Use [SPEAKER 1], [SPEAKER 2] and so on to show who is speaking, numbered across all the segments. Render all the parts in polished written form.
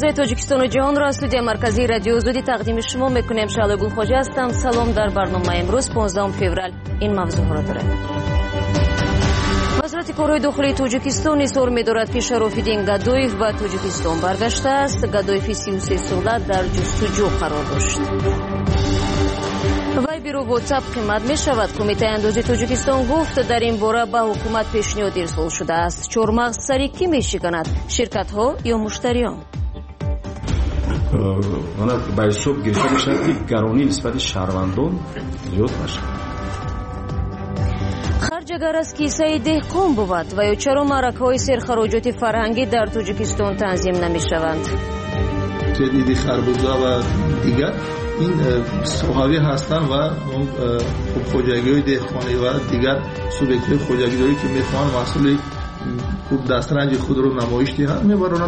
[SPEAKER 1] اوضاع تاجیکستان و جهان را از استودیو مرکزی رادیو آزادی تقدیم شما میکنیم. شعله گلخواجه هستم. سلام. در برنامه امروز 15 فوریه این موضوع را داریم. وزارت کارهای داخلی تاجیکستان اظهار می‌دارد که شراف‌الدین گدویف به تاجیکستان برگشته است. گدویف 33 ساله در جستجو قرار داشت. وی بیرو واتساپ قیمت می شود. کمیته اندازه تاجیکستان گفت در این باره به حکومت پیشنهاد ارسال شده است. چهارمغز سری کی می شکند؟ شرکت ها یا مشتریان؟
[SPEAKER 2] با حساب گرفته بشد که گرانی نسبت شهروندان زیاد باشد.
[SPEAKER 1] خرج اگر از کیسه دهقان بود و یا چرا معرکه‌های سرخراجات فرهنگی در تاجیکستان تنظیم نمی شوند؟
[SPEAKER 3] تولید خربزه و دیگر این سوحوی هستند و خوجگی‌های دهقانی و دیگر سوبیک‌های خوجگی‌داری که می‌خواهند محصول دسترنج خود رو نمایش دهند می‌برند.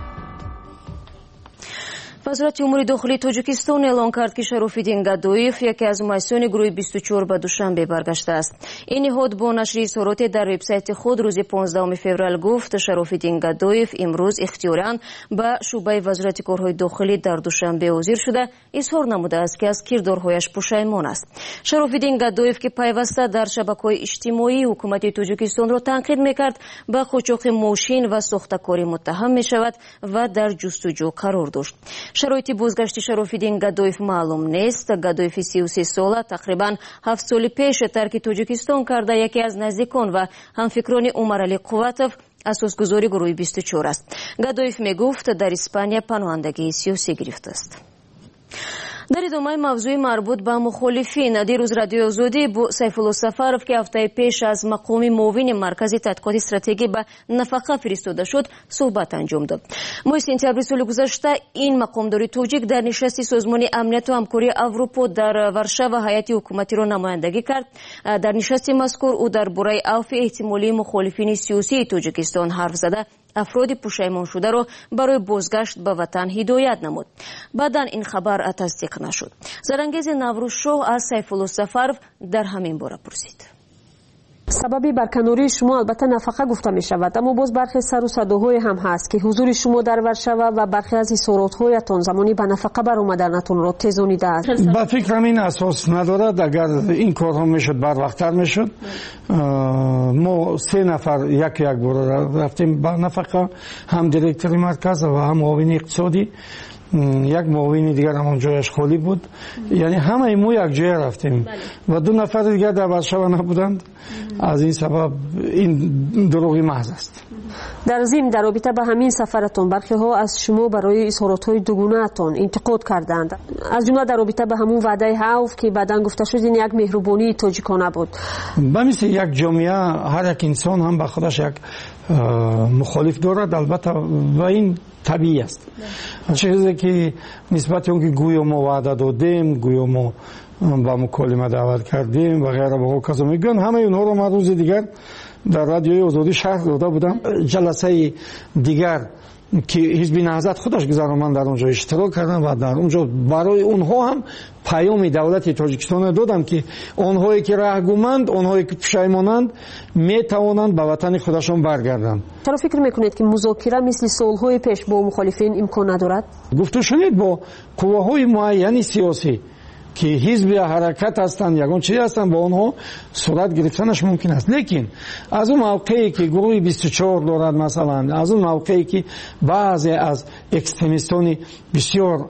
[SPEAKER 1] وزارت امور داخلی تاجیکستان اعلام کرد که شراف‌الدین گدویف یکی از مؤسسان گروه 24 به دوشنبه برگشته است. این نهاد با نشر اظهارات در وبسایت خود روز 15 فوریه گفت شراف‌الدین گدویف امروز اختیاراً به شعبه وزارت کارهای داخلی در دوشنبه حاضر شده اظهار نموده است که از کردارهایش پشیمان است. شراف‌الدین گدویف که پیوسته در شبکه‌های اجتماعی حکومت تاجیکستان را تنقید می‌کرد به قاچاق ماشین و ساختکاری متهم می‌شود و در جستجو قرار داشت. شرایط بازگشت شراف‌الدین گدویف معلوم نیست. گدویف 33 ساله تقریباً 7 سال پیش ترک تاجیکستان کرده یکی از نزدیکان و همفکران عمرعلی قوتوف اساسگذار گروه 24 است. گدویف میگفت در اسپانیا پناهندگی سیاسی گرفته است. در ادامه موضوع مربوط به مخالفین دیروز رادیو آزادی با سیفالله سفرов که هفته پیش از مقام معاون مرکز تحقیقات استراتژی به نفقه فرستاده شد صحبت انجام داد. ماه سپتامبر سال گذشته این مقامدار تاجیک در نشست سازمان امنیت و همکاری اروپا در ورشو هیئت حکومتی را نمایندگی کرد. در نشست مذکور او درباره عفو احتمالی مخالفین سیاسی تاجیکستان حرف زده افراد پشیمان شده را برای بازگشت به وطن هدایت نمود. بعداً این خبر تصدیق نشد. زرانگیز نوروز شاه از سیفالله سفرov در همین باره پرسید.
[SPEAKER 4] سببی برکناری شما البته نفقه گفته می شود، اما باز برخی سر و صداهای هم هست که حضور شما در ورشو و برخی از اظهارات‌هایتان زمانی به نفقه برآمدنتون را تیزانیده است.
[SPEAKER 5] با فکرم این اساس ندارد. اگر این کارها میشد بر وقت‌تر میشد. ما 3 نفر یک بار رفتیم به نفقه، هم دیرکتور مرکز و هم معاون اقتصادی. یک معاون دیگر همون جایش خالی بود. یعنی همه ما یک جای رفتیم و 2 نفر دیگر در ورشو نبودند. از این سبب این دروغی محض است.
[SPEAKER 4] در ضمن در رابطه با همین سفرتون برخی ها از شما برای اظهارات‌های دوگانه‌تان انتقاد کردند، از جمله در رابطه با همون وعده عفو که بعداً گفته شد این یک مهربانی تاجیکانه بود.
[SPEAKER 5] به مثل یک جامعه هر یک انسان هم به خودش یک مخالف دارد، البته و این طبیعی است. چیزی که نسبت اون که گویا ما وعده دادیم، گویا ما با مکالمه دعوت کردیم و غیره به کسا میگن، همه اونها رو من روز دیگر در رادیوی آزادی شرح داده بودم. جلسه دیگر که حزب نهضت خودش گذارم من در اونجا اشتراک کردم و در اونجا برای اونها هم پیام دولت تاجیکستان دادم که اونهایی که رهگمند، اونهایی که پشیمانند میتوانند به وطن خودشان برگردند.
[SPEAKER 4] چرا فکر میکنید که مذاکره مثل سالهای پیش با مخالفین امکان ندارد؟
[SPEAKER 5] گفته شنید با قواهای معین سیاسی که حزب حرکت هستند، یگان چیز هستند، با اونها صورت گرفتنش ممکن است. لیکن از اون موقعی که گروه 24 دارد، مثلا از اون موقعی که بعضی از اکستریمیستان بسیار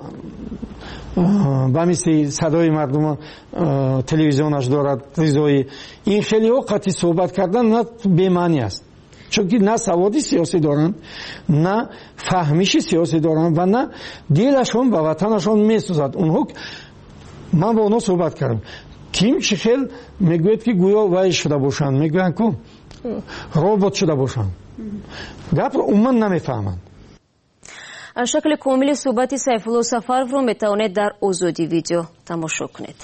[SPEAKER 5] با مثل صدای مردم تلویزیونش دارد رضایی، این خیلی وقتی صحبت کردن نه بی‌معنی است، چون که نه سوادی سیاسی دارند، نه فهمیش سیاسی دارند و نه دلشون به وطنشون میسوزد. اونها من با اونا صحبت کردم. کیم چه خیل میگوید که گویا وای شده باشند، میگویند که رابط شده باشند. گپ رو عموما نمیفهمند.
[SPEAKER 1] شکل کامل صحبت سیفالله سفرov رو میتوانید در آزادی ویدیو تماشا کنید.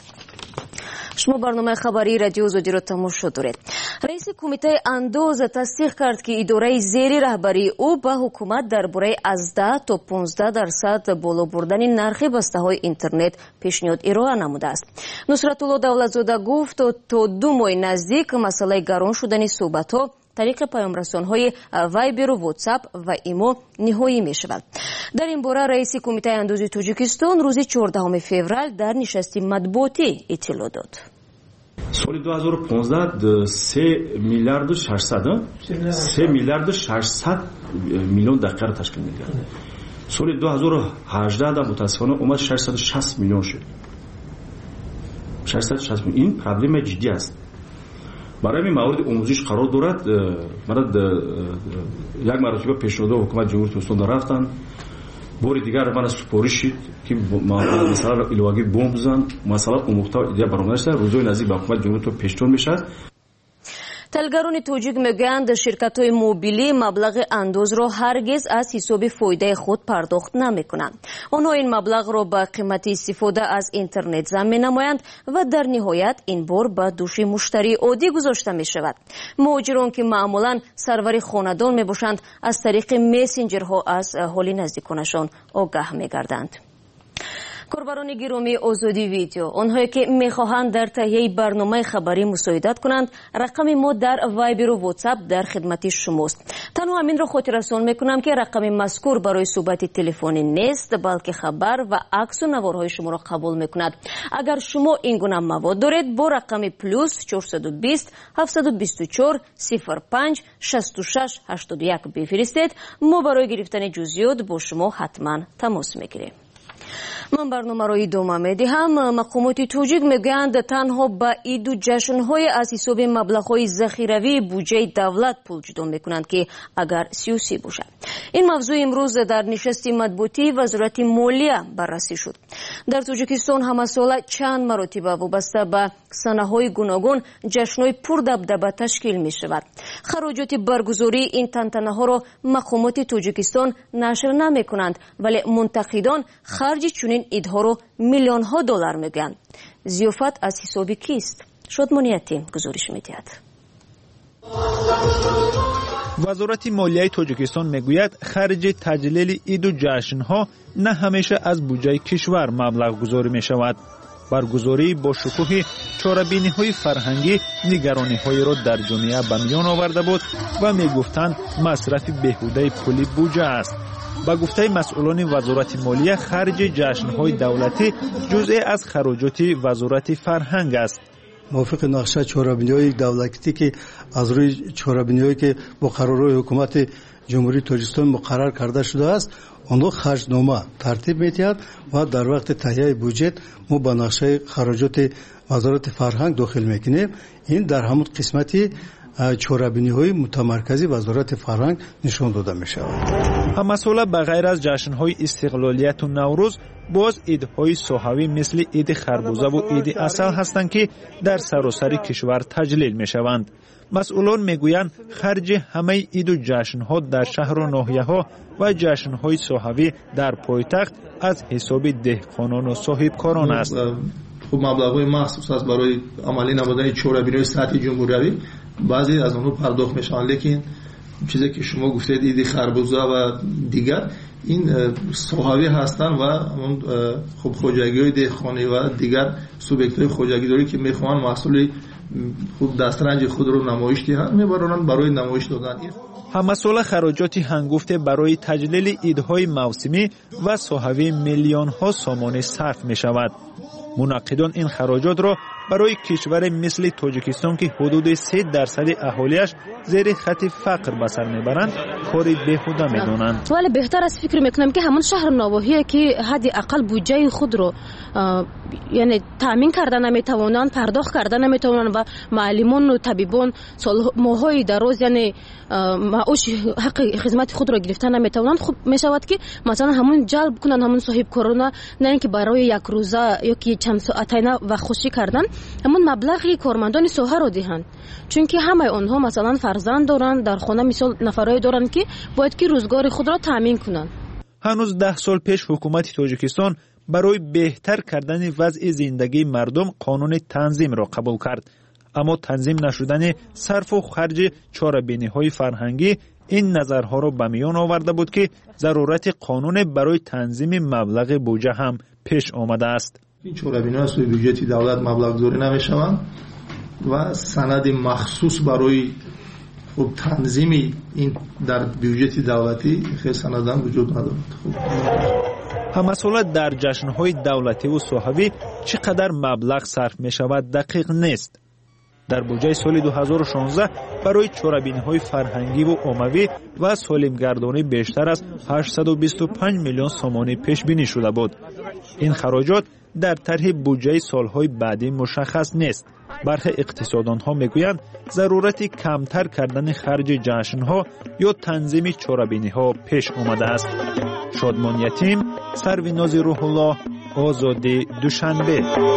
[SPEAKER 1] شما برنامه خبری رادیو آزادی را تماشا دارید. رئیس کمیته انداز تصدیق کرد که اداره زیر رهبری او به حکومت درباره از 10 تا 15% بالا بردن نرخ بسته‌های اینترنت پیشنهاد ارائه نموده است. نصرت الله دولتزاده گفت تا 2 ماه نزدیک مسئله گران شدن صحبت‌ها طریق پیامرسان‌های وایبر و واتساپ و ایمو نهایی می‌شود. در این باره رئیس کمیته اندوزی تاجیکستان روز 14 فوریه در نشست مطبوعاتی اطلاع داد.
[SPEAKER 2] سال 2015 3 میلیارد 600 میلیون دقیقه را تشکیل می‌دهد. سال 2018 متاسفانه اومد 660 میلیون شد. 660 میلیون. این پرابلم جدی است. برای این موارد آموزش قرار دارد. مرد یک مرتبه پیشنهاد حکومت جمهوری تاجیکستان رفتن. بار دیگر من سپارش شد که مثلا ایلواگی بمب بزن، مثلا اموختا ایده برنامه شده روزهای نزدیک به حکومت جمهوری پیشنهاد میشد.
[SPEAKER 1] تلگران توجیک میگویند شرکت‌های موبیلی مبلغ اندوز را هرگز از حساب فایده خود پرداخت نمی‌کنند. آنها این مبلغ را به قیمت استفاده از اینترنت ضم می‌نمایند و در نهایت این بار به دوش مشتری عادی گذاشته می‌شود. مهاجران که معمولاً سرور خانه‌دان می‌باشند از طریق مسنجرها از حال نزدیکانشان آگاه می‌گردند. کاربران گرامی آزادی ویدیو، آنهایی که میخواهند در تهیه برنامه خبری مساعدت کنند، رقم ما در وایبر و واتساپ در خدمت شماست. تنها همین را خاطررسان میکنم که رقم مذکور برای صحبت تلفنی نیست، بلکه خبر و عکس و نوارهای شما را قبول میکند. اگر شما این گونه مواد دارید با رقم پلوس 420 724 05 66 81 بفرستید. ما برای گرفتن جزئیات با شما حتما تماس میگیریم. من برنامه را ادامه میدهم. مقامات توجیک میگویند تنها با عید و جشن‌های از حساب مبلغ‌های ذخیروی بودجه دولت پول جدا میکنند که اگر سیاسی باشد. این موضوع امروز در نشست مطبوعاتی وزارت مالیه بررسی شد. در تاجیکستان همه ساله چند مرتبه وابسته به صحنه‌های گوناگون جشن‌های پردبدبه تشکیل می‌شود. خراجات برگزاری این تنتنه‌ها را مقامات تاجیکستان نشر نمی‌کنند، ولی منتقدان خرج چنین عیدها را میلیون‌ها دلار می‌گویند. ضیافت از حساب کیست؟ شادمانیتی گزارش می‌دهد.
[SPEAKER 6] وزارت مالیه تاجیکستان میگوید خرج تجلیل عید و جشن‌ها نه همیشه از بودجه کشور مبلغ گذاری می‌شود. برگزاری با شکوه چاره‌بینی‌های فرهنگی نگرانی‌های را در جامعه به میان آورده بود و می‌گفتند مصرف بیهوده پولی بودجه است. با گفته مسئولان وزارت مالیه خرج جشن‌های دولتی جزئی از خراجات وزارت فرهنگ است.
[SPEAKER 7] موافق نقشه چاره‌بینی‌های دولتی که از روی چاره‌بینی‌هایی که با قرارهای حکومت جمهوری تاجیکستان مقرر کرده شده است، آن خرجنامه ترتیب می‌دهد و در وقت تهیه بودجه ما با نقشه خراجات وزارت فرهنگ داخل می‌کنیم. این در همون قسمتی چاره‌بینی‌های متمرکزی وزارت فرهنگ نشان داده می‌شود.
[SPEAKER 6] هم مسئله بغیر از جشن‌های استقلالیت و نوروز باز عیدهای ساحوی مثل عید خربوزه و عید عسل هستند که در سراسر کشور تجلیل می‌شوند. مسئولان میگویند خرج همه عید و جشن‌ها در شهر و ناحیه‌ها و جشن‌های ساحوی در پایتخت از حساب دهقانان و صاحبکاران است.
[SPEAKER 3] خب مبلغ‌های مخصوص است برای عملی نمودن چاره‌بینی‌های سطحی جمهوری. بعضی از آنها پرداخت میشن، لیکن چیزی که شما گفتید عید خربوزه و دیگر این ساحوی هستند و اون خب خوجگی‌های دهقانی و دیگر سوبیکت‌های خوجگی‌داری که میخوان محصول خود دسترنج خود رو نمایش دهند میبرند برای نمایش دادن.
[SPEAKER 6] هم مسئول خراجات هنگفته برای تجلیل عیدهای موسمی و ساحوی میلیون‌ها سامان صرف می‌شود. منعقدان این خراجات را برای کشور مثل تاجیکستان که حدود 3% اهالیش زیر خط فقر به سر میبرند کار بیهوده میدانند.
[SPEAKER 8] ولی بهتر است فکر میکنم که همون شهر نواحی که حد اقل بودجه خود رو یعنی تامین کرده نمیتوانند، پرداخت کرده نمیتوانند و معلمان و طبیبان ماهای دراز یعنی معاش حق خدمت خود را گرفتن نمیتوانند، خب میشود که مثلا همون جلب کنن همون صاحب کارونه، نه اینکه برای یک روزه یا که چند ساعته و خوشی کردن همون مبلغی کارمندان ساحه رو دهند، چون که همه آنها مثلا فرزند دارند، در خانه مثال نفرای دارند که باید که روزگار خود را تامین کنند.
[SPEAKER 6] هنوز 10 سال پیش حکومت تاجیکستان برای بهتر کردن وضع زندگی مردم قانون تنظیم را قبول کرد، اما تنظیم نشدن صرف و خرج چاره‌بینی‌های فرهنگی این نظرها را به میان آورده بود که ضرورت قانون برای تنظیم مبلغ بودجه هم پیش آمده است.
[SPEAKER 3] این چاره‌بینی‌ها سوی بودجه دولت مبلغ گذاری نمی‌شوند و سند مخصوص برای خب تنظیم این در بودجه دولتی خیلی سندان وجود ندارد.
[SPEAKER 6] همسالت در جشن‌های دولتی و صحابی چقدر مبلغ صرف می‌شود دقیق نیست. در بودجه سال 2016 برای چورابینی‌های فرهنگی و عمومی و سالمگردانی بیشتر از 825 میلیون سومانی پیش بینی شده بود. این خراجات در طرح بودجه سالهای بعدی مشخص نیست. برخی اقتصاددان‌ها میگویند ضرورت کمتر کردن خرج جشن‌ها یا تنظیم چورابینی‌ها پیش آمده است. شادمان یتیم، سرویناز روح الله، آزادی، دوشنبه.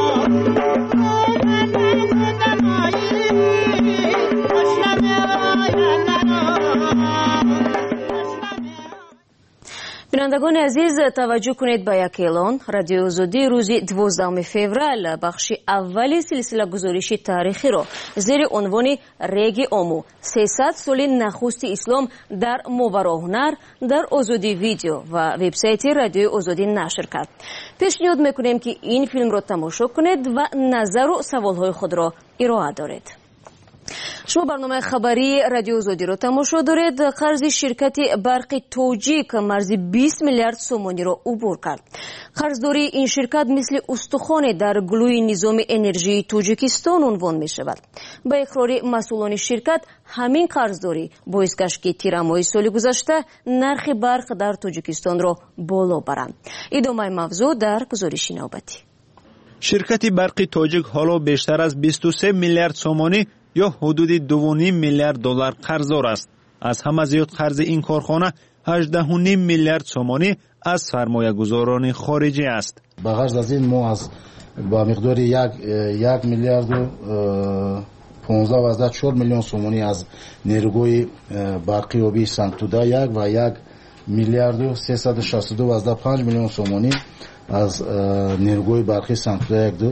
[SPEAKER 1] بینندگان عزیز توجه کنید به یک اعلان. رادیو آزادی روز 12 فوریه بخش اولی سلسله گزارش تاریخی را زیر عنوان ریگ آمو 300 سال نخست اسلام در ماورا هنر در آزادی ویدیو و وبسایت رادیو آزادی نشر کرد. پیشنهاد میکنیم که این فیلم را تماشا کنید و نظر و سوالهای خود را ارائه دارید. شما برنامه خبری رادیو آزادی را تماشا دارید. قرض شرکت برق توجیک مرز 20 میلیارد سومانی را عبور کرد. قرضداری این شرکت مثل استخوان در گلوی نظام انرژی توجیکستان عنوان می شود. با اقرار مسئولان شرکت همین قرضداری باعث گشت که تیر ماه سال گذشته نرخ برق در توجیکستان را بالا برند. ادامه موضوع در گزارش نوبتی.
[SPEAKER 6] شرکت برق توجیک حالا بیشتر از 23 میلیارد سومانی یا حدود 2.5 میلیارد دلار قرضدار است. از همه زیاد قرض این کارخانه 18.5 میلیارد سومانی از سرمایه‌گذاران خارجی است.
[SPEAKER 9] با قرض از این ما از با مقدار 1 میلیارد و 15.4 میلیون سومانی از نیروگوی برقی آبی سنگتوده 1 و 1 میلیارد و 362.5 میلیون سومانی از نیروگوی برقی سنگتوده 1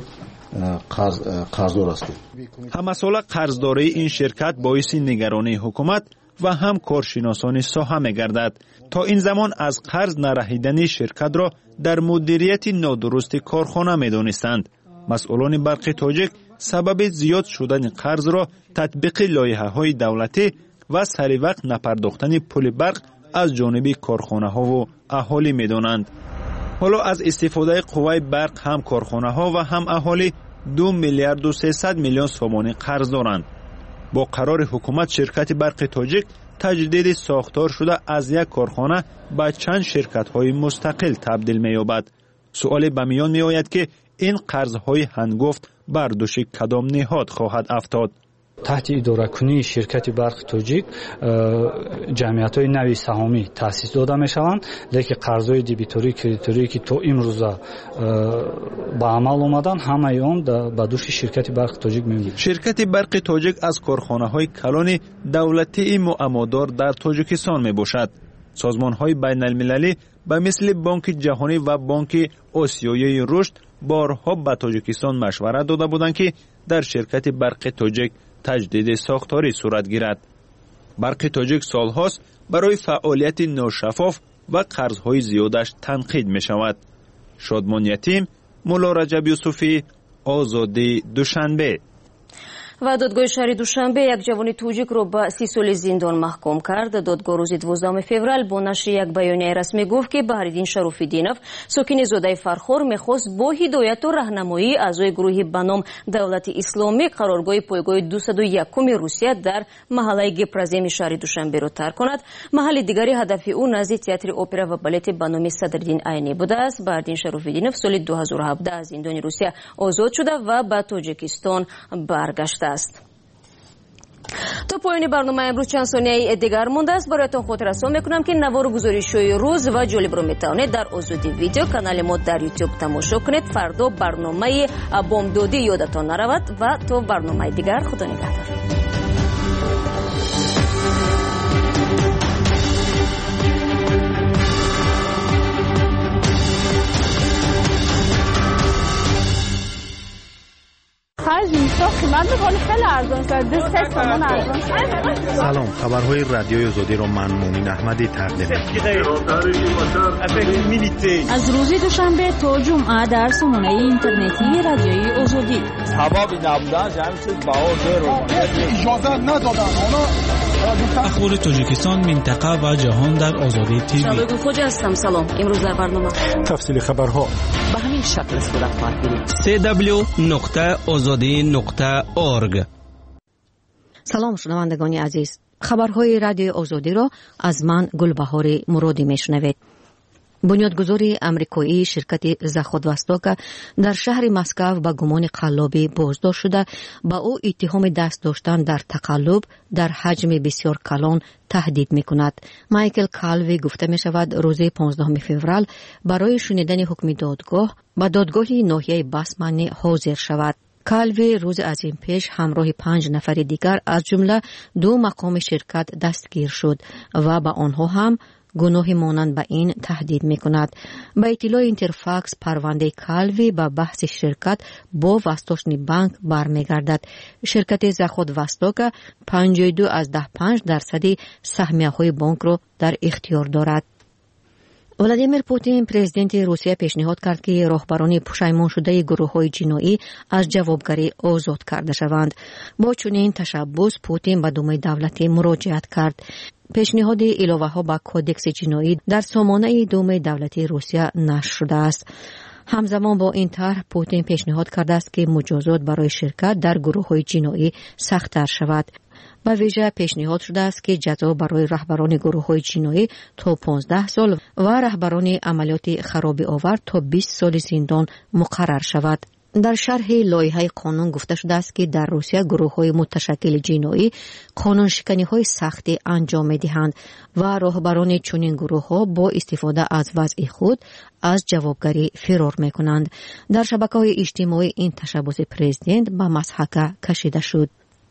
[SPEAKER 9] قرضدار است.
[SPEAKER 6] همساله قرضداری این شرکت باعث نگرانی حکومت و هم کارشناسان ساحه می‌گردد. تا این زمان از قرض نرهیدن شرکت را در مدیریت نادرست کارخانه می‌دانستند. مسئولان برق توجیک سبب زیاد شدن قرض را تطبیق لایحه‌های دولتی و سریع وقت نپرداختن پول برق از جانب کارخانه‌ها و اهالی می‌دانند. حالا از استفاده قوه برق هم کارخانه‌ها و هم اهالی 2 میلیارد و 300 میلیون سومانی قرض دارند. با قرار حکومت شرکت برق توجیک تجدید ساختار شده از یک کارخانه به چند شرکت‌های مستقل تبدیل می‌یابد. سوال به میان می‌آید که این قرض‌های هنگفت بر دوش کدام نهاد خواهد افتاد؟
[SPEAKER 10] تحت اداره‌کنی شرکت برق توجیک جمعیت‌های نوی سهامی تأسیس داده می‌شوند، لیکن قرض‌های دبیتوری کردیتوری که تا امروز به عمل آمدن همه آن به دوش شرکت برق توجیک می‌آید.
[SPEAKER 6] شرکت برق توجیک از کارخانه‌های کلان دولتی معامله‌دار در تاجیکستان میباشد. سازمان‌های بین‌المللی به مثل بانک جهانی و بانک آسیایی رشد بارها به تاجیکستان مشورت داده بودند که در شرکت برق توجیک تجدید ساختاری صورت گیرد. برق توجیک سالهاست برای فعالیت ناشفاف و قرضهای زیادش تنقید می شود. شادمان یتیم، مولا رجب یوسفی، آزادی، دوشنبه.
[SPEAKER 1] و دادگاه شهر دوشنبه یک جوان توجیک را به 30 سال زندان محکوم کرد. دادگاه روز 12 فوریه با نشر یک بیانیه رسمی گفت که بهرالدین شراف‌الدینов ساکن زاده فرخور می‌خواست با هدایت و راهنمایی اعضای گروهی به نام دولت اسلامی قرارگاه پایگاه 201 روسیه در محله گپرزیم شهر دوشنبه را ترک کند. محل دیگری هدف او نزد تئاتر اپرا و بالت به نام صدرالدین عینی بوده است. بهرالدین شراف‌الدینov سال 2017 از زندان روسیه آزاد شده و به تاجیکستان برگشته است. تا پایان برنامه امروز چند ثانیه دیگر مونده است. برایتان خاطررسانی میکنم که نوار گزارش‌های روز و جالب را میتوانید در آزادی ویدیو کانال ما در یوتیوب تماشا کنید. فردا برنامه بامدادی یادتان نرود و تا برنامه دیگر خدا نگهدار.
[SPEAKER 11] سلام، خبرهای رادیوی آزادی را من مومن احمدی تقدیم
[SPEAKER 12] از روز دوشنبه تا جمعه در سامانه اینترنتی رادیوی آزادی.
[SPEAKER 13] سبب نبودن جمع شد با اجازه ندادن. اخبار تاجیکستان، منطقه و جهان در آزادی تیوی.
[SPEAKER 1] شبکه خوج هستم. سلام. امروز در برنامه
[SPEAKER 14] تفصیل خبرها
[SPEAKER 15] به همین شکل صورت خواهد گرفت.
[SPEAKER 16] www.azadi.org.
[SPEAKER 17] سلام شنوندگان عزیز، خبرهای رادیو آزادی را از من گلبهار مرادی میشنوید. بنیادگذار امریکایی شرکت زاخودوستوک در شهر مسکو با گمان قلابی بازداشت شده، با او اتهام دست داشتن در تقلب در حجم بسیار کلان تهدید میکند. مایکل کالوی گفته می شود روز 15 فوریه برای شنیدن حکم دادگاه به دادگاه ناحیه باسمانی حاضر شود. کالوی روز از این پیش همراه 5 نفر دیگر از جمله 2 مقام شرکت دستگیر شد و با آنها هم گناه مانند به این تهدید می کند. با اطلاع اینترفاکس پرونده کالوی با بحث شرکت با وستاشن بانک برمیگردد. شرکت زاخودوستوک 52.5% سهمیه های بانک را در اختیار دارد. ولادیمیر پوتین پرزیدنت روسیه پیشنهاد کرد که راهبران پشیمان شده گروه‌های جنایی از جوابگری آزاد کرده شوند. با چنین تشبث پوتین به دومه دولتی مراجعت کرد. پیشنهاد علاوه‌ها با کودکس جنایی در سامانه دومه دولتی روسیه نشر شده است. همزمان با این طرح پوتین پیشنهاد کرده است که مجازات برای شرکت در گروه‌های جنایی سخت‌تر شود. به ویژه پیشنهاد شده است که جزا برای رهبران گروه‌های جنایی تا 15 سال و رهبران عملیات خراب آور تا 20 سال زندان مقرر شود. در شرح لایحه قانون گفته شده است که در روسیه گروه‌های متشکل جنایی قانون شکنی‌های سختی انجام می‌دهند و راهبران چنین گروه‌ها با استفاده از وضع خود از جوابگری فرار می‌کنند. در شبکه‌های اجتماعی این تشبث پرزیدنت به مسحک کشیده شد.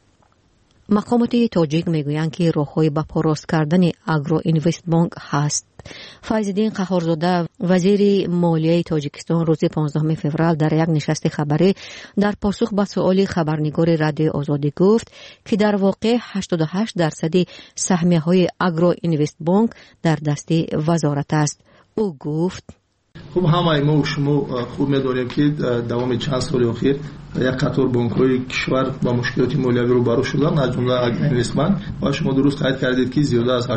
[SPEAKER 17] مقامات تاجیک میگویند که راه‌های به پاراست کردن اگرو اینوست بانک هست. فایزالدین قهارزاده وزیر مالیه تاجیکستان روز 15 فوریه در یک نشست خبری در پاسخ به سؤال خبرنگار رادیو آزادی گفت که در واقع 88% سهمیه‌های اگرو اینوست بانک در دست وزارت است. او گفت
[SPEAKER 3] خب همه ما و شما خوب می‌دانیم که دوام چند سال اخیر یک قطار بانک‌های کشور با مشکلات مالیوی روبرو شدن، از جمله اگرینوست بانک. و شما درست قید کردید که زیاده از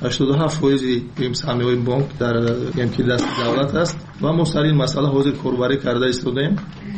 [SPEAKER 3] 87% این سهمیه‌های بانک در که دست دولت است و ما سر این مسئله حاضر کاربری کرده ایستادیم.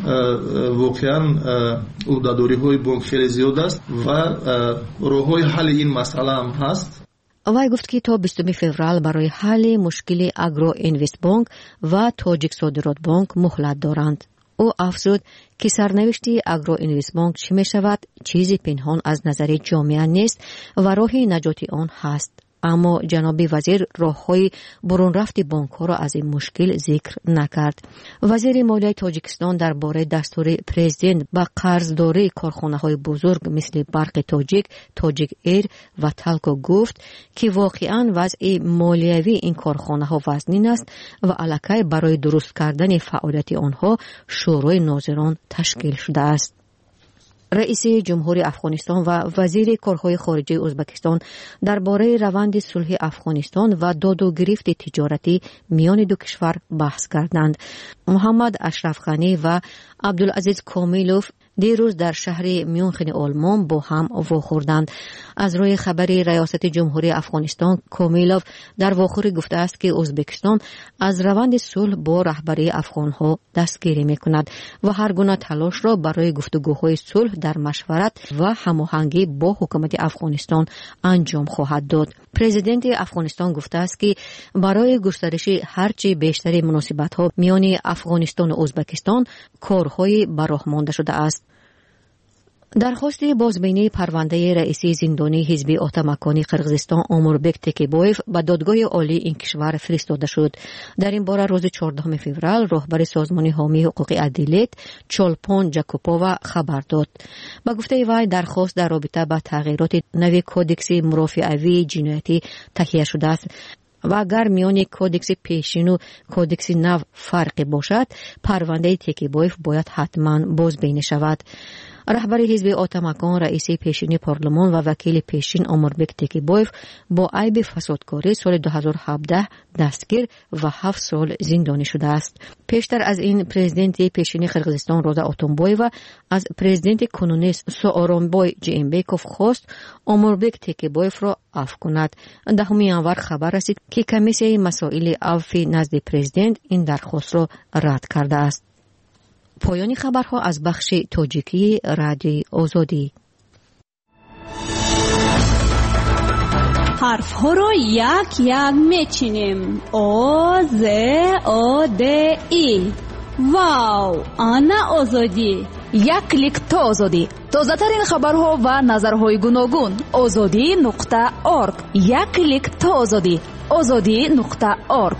[SPEAKER 3] واقعاً عهده‌داری‌های بانک خیلی زیاد است و راه‌های حل این مسئله هم هست.
[SPEAKER 17] وی گفت که تا 20 فوریه برای حل مشکل اگرو اینوست بانک و تاجیک صادرات بانک مهلت دارند. او افزود که سرنوشت اگرو اینوست بانک چه می شود چیزی پنهان از نظر جامعه نیست و راه نجات آن هست. اما جناب وزیر راه‌های برون رفت بانک‌ها را از این مشکل ذکر نکرد. وزیر مالیه تاجیکستان درباره دستور پرزیدنت به قرضداری کارخانه‌های بزرگ مثل برق تاجیک، تاجیک ایر و تالکو گفت که واقعاً وضع مالیوی این کارخانه‌ها وزنین است و الکی برای درست کردن فعالیت آنها شورای ناظران تشکیل شده است. رئیس جمهوری افغانستان و وزیر کارهای خارجه ازبکستان درباره روند صلح افغانستان و داد و گرفت تجارتی میان دو کشور بحث کردند. محمد اشرف غنی و عبدالعزیز کامیلوف دیروز در شهر میونخن آلمان با هم واخوردند. از روی خبر ریاست جمهوری افغانستان کامیلوف در واخور گفته است که ازبکستان از روند صلح با رهبری افغانها دستگیری میکند و هر گونه تلاش را برای گفتگوهای صلح در مشورت و هماهنگی با حکومت افغانستان انجام خواهد داد. پرزیدنت افغانستان گفته است که برای گسترش هرچه بیشتر مناسبت‌ها میان افغانستان و ازبکستان کارهای به راه مانده شده است. درخواست بازبینی پرونده رئیس زندانی حزب آتمکانی قرقیزستان آموربک تکیبویف به دادگاه عالی این کشور فرستاده شد. در این باره روز 14 فوریه راهبر سازمان حامی حقوق عدالت چولپون جاکوپووا خبر داد. با گفته وی درخواست در رابطه با تغییرات نوی کودکس مرافعاتی جنایتی تهیه شده است و اگر میان کودکس پیشین و کودکس نو فرقی باشد پرونده تکیبویف باید حتما بازبینی شود. رهبر حزب آتمکان، رئیس پیشین پارلمان و وکیل پیشین اموربک تکیبویف با عیب فسادکاری سال 2017 دستگیر و 7 سال زندانی شده است. پیشتر از این پرزیدنت پیشین قرقیزستان رودا اتونبویوا از پرزیدنت کنونی سوارونبای جیمبکوف خواست اموربک تکیبویف را عفو کند. 10 ینور خبر رسید که کمیسیه مسائل عفوی نزد پرزیدنت این درخواست را رد کرده است. پایان خبرها از بخش تاجیکی رادیوی آزادی.
[SPEAKER 12] حرف ها رو یک یک میچینیم. آ ز آ د ای. واو، آنا آزادی.
[SPEAKER 15] یک کلیک تا آزادی. تازه ترین خبرها و نظرهای گوناگون. azadi.org. یک کلیک تا آزادی. azadi.org.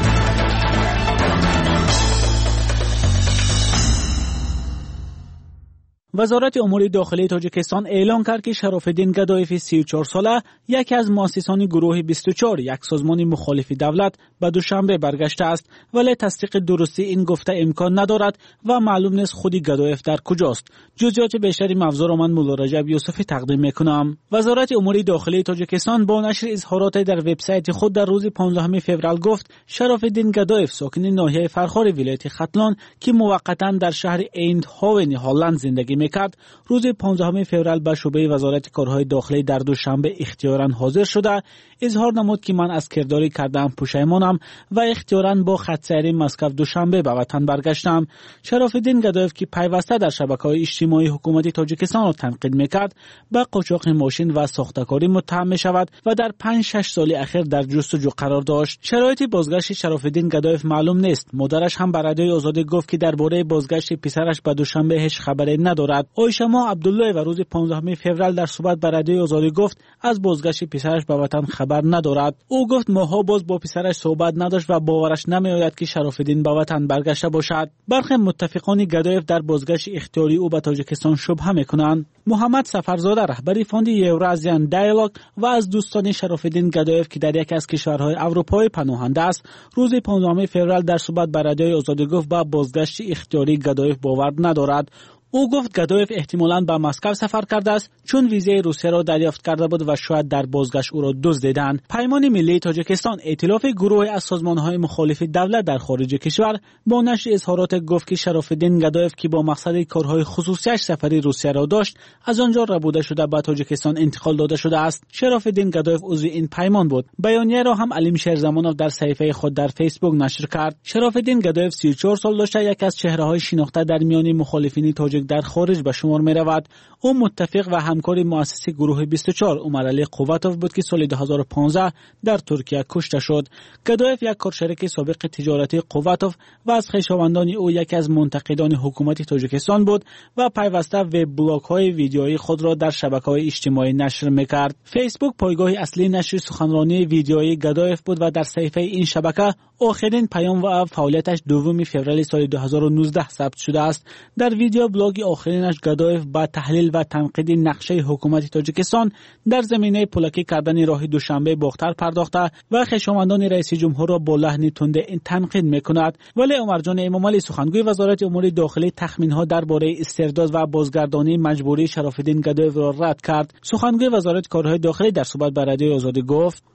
[SPEAKER 6] وزارت امور داخلی تاجیکستان اعلام کرد که شرافالدین گدایف 34 ساله یکی از مؤسسان گروه 24 یک سازمان مخالف دولت به دوشنبه برگشته است، ولی تصدیق درستی این گفته امکان ندارد و معلوم نیست خودی گدایف در کجاست. جزئیات بیشتری موضوع را من مولا رجب یوسفی تقدیم میکنم. وزارت امور داخلی تاجیکستان با نشر اظهارات در وبسایت خود در روز 15 فوریه گفت شرافالدین گدایف ساکن ناحیه فرخار ولایت ختلان که موقتا در شهر ایندهاون هلند زندگی میکرد، روز 15 فوریه به شعبه وزارت کارهای داخلی در دوشنبه اختیاراً حاضر شده اظهار نمود که من از کرداری کردم پشیمانم و اختیاراً با خط‌سیری مسکو دوشنبه به وطن برگشتم. شرافالدین گدایف که پیوسته در شبکه‌های اجتماعی حکومت تاجیکستان را تنقید میکرد به قاچاق ماشین و ساختکاری متهم میشود و در 5-6 سال اخیر در جستجو قرار داشت. شرایط بازگشت شرافالدین گدایف معلوم نیست. مادرش هم به رادیوی آزادی گفت که درباره بازگشت پسرش به دوشنبه هیچ خبری ندارد. آیشما عبدالله و روز 15 فوریه در صحبت با رادیوی آزادی گفت از بازگشت پسرش به وطن خبر ندارد. او گفت ماها باز با پسرش صحبت نداشت و باورش نمیآید که شرافالدین به وطن برگشته باشد. برخی متفقان گدایف در بازگشت اختیاری او به تاجیکستان شبهه میکنند. محمد سفرزاده رهبر فاند یورازیان دیالوگ و از دوستان شرافالدین گدایف که در یکی از کشورهای اروپایی پناهنده است، روز 15 فوریه در صحبت با رادیوی آزادی گفت با بازگشت اختیاری گدایف باور ندارد. او گفت گدایف احتمالاً به مسکو سفر کرده است چون ویزای روسیه را دریافت کرده بود و شاید در بازگشت او را دزدیدند. پیمان ملی تاجیکستان ائتلاف گروه از سازمان‌های مخالف دولت در خارج کشور با نشر اظهارات گفت که شرافالدین گدایف که با مقصد کارهای خصوصیش سفری روسیه را داشت از آنجا ربوده شده به تاجیکستان انتقال داده شده است. شرافالدین گدایف عضو این پیمان بود. بیانیه را هم علیم شیرزمانوف در صفحه خود در فیسبوک نشر کرد. شرافالدین گدایف 34 سال داشته یک از چهره‌های شناخته در میان مخالفین تاجیک در خارج به شمار می رود. او متفق و همکار مؤسس گروه 24 عمرعلی قوتوف بود که سال 2015 در ترکیه کشته شد. گدایف یک کارشریک سابق تجارتی قوتوف و از خویشاوندان او یکی از منتقدان حکومت تاجیکستان بود و پیوسته وب بلاگ های ویدیویی خود را در شبکه‌های اجتماعی نشر می‌کرد. فیسبوک پایگاه اصلی نشر سخنرانی ویدیویی گدایف بود و در صفحه این شبکه آخرین پیام و فعالیتش 2 فوریه سال 2019 ثبت شده است. در ویدیو بلاگ آخرینش گدایف با تحلیل و تنقید نقشه حکومت تاجیکستان در زمینه پولکی کردن راه دوشنبه باختر پرداخته و خویشاوندان رئیس جمهور را با لحن تند تنقید میکند. ولی عمرجان امامعلی سخنگوی وزارت امور داخلی تخمین‌ها درباره استرداد و بازگردانی مجبوری شرافالدین گدایف را رد کرد. سخنگوی وزارت کارهای داخلی در صحبت با رادیوی آزادی گفت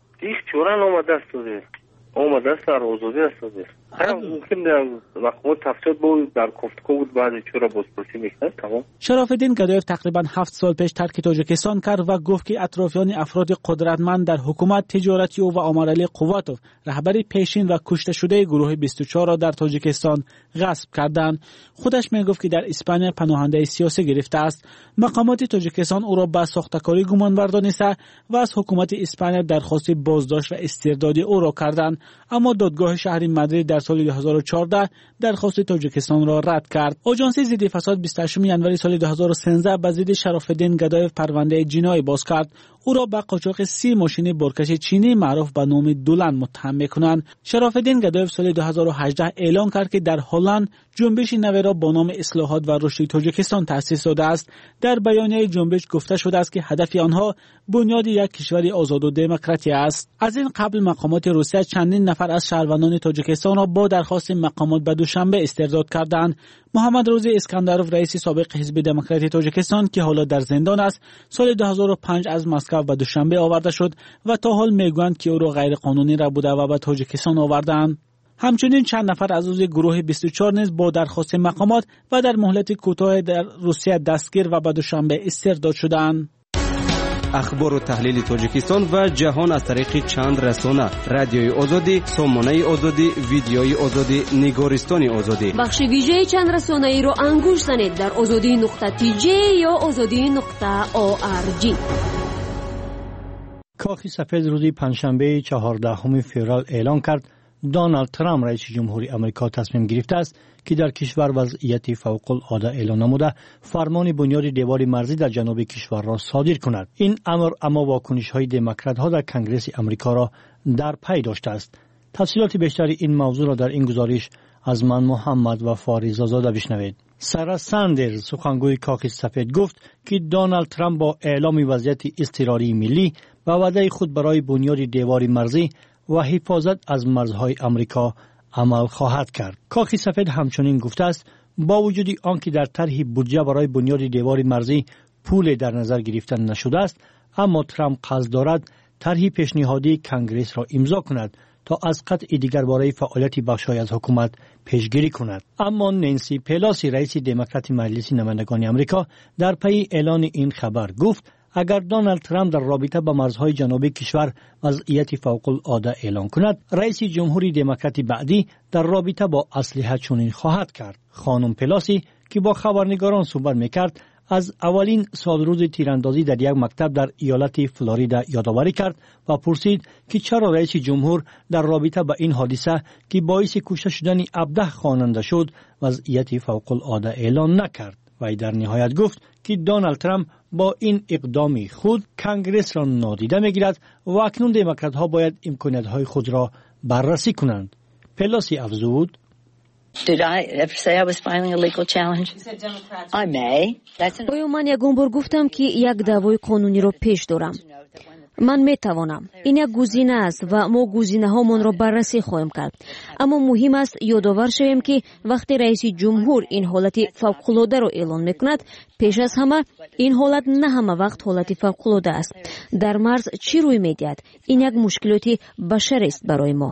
[SPEAKER 14] آمده است در آزادی است. ممکن محکومات تفصیل بود در گفتگو بود بعد چرا بازپرسی میکنه. تمام.
[SPEAKER 6] شرافالدین گدایف تقریبا 7 سال پیش ترک تاجیکستان کرد و گفت که اطرافیان افراد قدرتمند در حکومت تجارتی او و عمرعلی قوتوف رهبر پیشین و کشته شده گروه 24 را در تاجیکستان غصب کردند. خودش میگفت که در اسپانیا پناهنده سیاسی گرفته است. مقامات تاجیکستان او را به ساختکاری گمانبر دانسته و از حکومت اسپانیا درخواست بازداشت و استرداد او را کردند، اما دادگاه شهر مادرید در سال 2014 درخواست تاجیکستان را رد کرد. آژانس ضد فساد 28 ژانویه سال 2013 به ضد شرافالدین گدایف پرونده جنایی باز کرد.
[SPEAKER 13] او را به قاچاق 30 ماشین بارکش چینی معروف به نام دولن متهم می‌کنند. شراف‌الدین گدایف سال 2018 اعلام کرد که در هلند جنبش نوی را با نام اصلاحات و رشد تاجیکستان تأسیس داده است. در بیانیه جنبش گفته شده است که هدف آنها بنیاد یک کشور آزاد و دموکراتی است. از این قبل مقامات روسیه چندین نفر از شهروندان تاجیکستان را با درخواست مقامات به دوشنبه استرداد کردند. محمد روزی اسکندروف رئیس سابق حزب دموکراتی تاجیکستان که حالا در زندان است، سال 2005 از مسکو به دوشنبه آورده شد و تا حال میگویند که او را غیر قانونی را بوده و به تاجیکستان آوردند. همچنین چند نفر از عضو گروه 24 نیز با درخواست مقامات و در مهلت کوتاه در روسیه دستگیر و به دوشنبه استرداد شدند.
[SPEAKER 16] اخبار و تحلیل تاجیکستان و جهان از طریق چند رسانه: رادیوی آزادی، سامانه آزادی، ویدیوی آزادی، نگارستان آزادی.
[SPEAKER 4] بخش ویژه چند رسانه ای رو انگوش زنید در azadi.tj یا azadi.org.
[SPEAKER 18] کاخ سفید روز پنجشنبه 14 فوریه اعلام کرد دونالد ترامپ رئیس جمهوری آمریکا تصمیم گرفته است که در کشور وضعیت فوق العاده اعلان نموده فرمان بنیاد دیوار مرزی در جنوب کشور را صادر کند. این امر اما واکنش‌های دموکرات‌ها در کنگره آمریکا را در پی داشته است. تفصیلات بیشتری این موضوع را در این گزارش از من محمد و فاریزاده بشنوید. سارا ساندرز سخنگوی کاخ سفید گفت که دونالد ترامپ با اعلام وضعیت اضطراری ملی و وعده خود برای بنیاد دیوار مرزی و حفاظت از مرزهای آمریکا عمل خواهد کرد. کاخ سفید همچنین گفته است با وجود آنکه در طرح بودجه برای بنیاد دیوار مرزی پول در نظر گرفته نشده است، اما ترامپ قصد دارد طرح پیشنهادی کنگره را امضا کند تا از قطع دیگر برای فعالیت بخش‌های از حکومت پیشگیری کند. اما نانسی پلاسی رئیس دموکرات مجلس نمایندگان آمریکا در پی اعلان این خبر گفت اگر دونالد ترامپ در رابطه با مرزهای جنوبی کشور وضعیت فوق العاده اعلان کند، رئیس جمهوری دموکرات بعدی در رابطه با اسلحه چنین خواهد کرد. خانم پلاسی که با خبرنگاران صحبت میکرد از اولین سال روز تیراندازی در یک مکتب در ایالت فلوریدا یادآوری کرد و پرسید که چرا رئیس جمهور در رابطه با این حادثه که باعث کشته شدن 17 خواننده شد وضعیت فوق العاده اعلان نکرد. و در نهایت گفت که دونالد ترامپ با این اقدام خود کنگرس را نادیده میگیرد و اکنون دموکرات‌ها باید امکانیت‌های خود را بررسی کنند. پلاسی افزود:
[SPEAKER 1] آیا من یکم بار گفتم که یک دعوای قانونی را پیش دارم؟ من میتوانم. این یک گزینه است و ما گزینه هامان را بررسی خواهیم کرد. اما مهم است یادآور شویم که وقتی رئیس جمهور این حالت فوق‌العاده را اعلان میکند، پیش از همه این حالت نه همه وقت حالت فوق‌العاده است. در مرز چی روی میدهد؟ این یک مشکلات بشری است برای ما.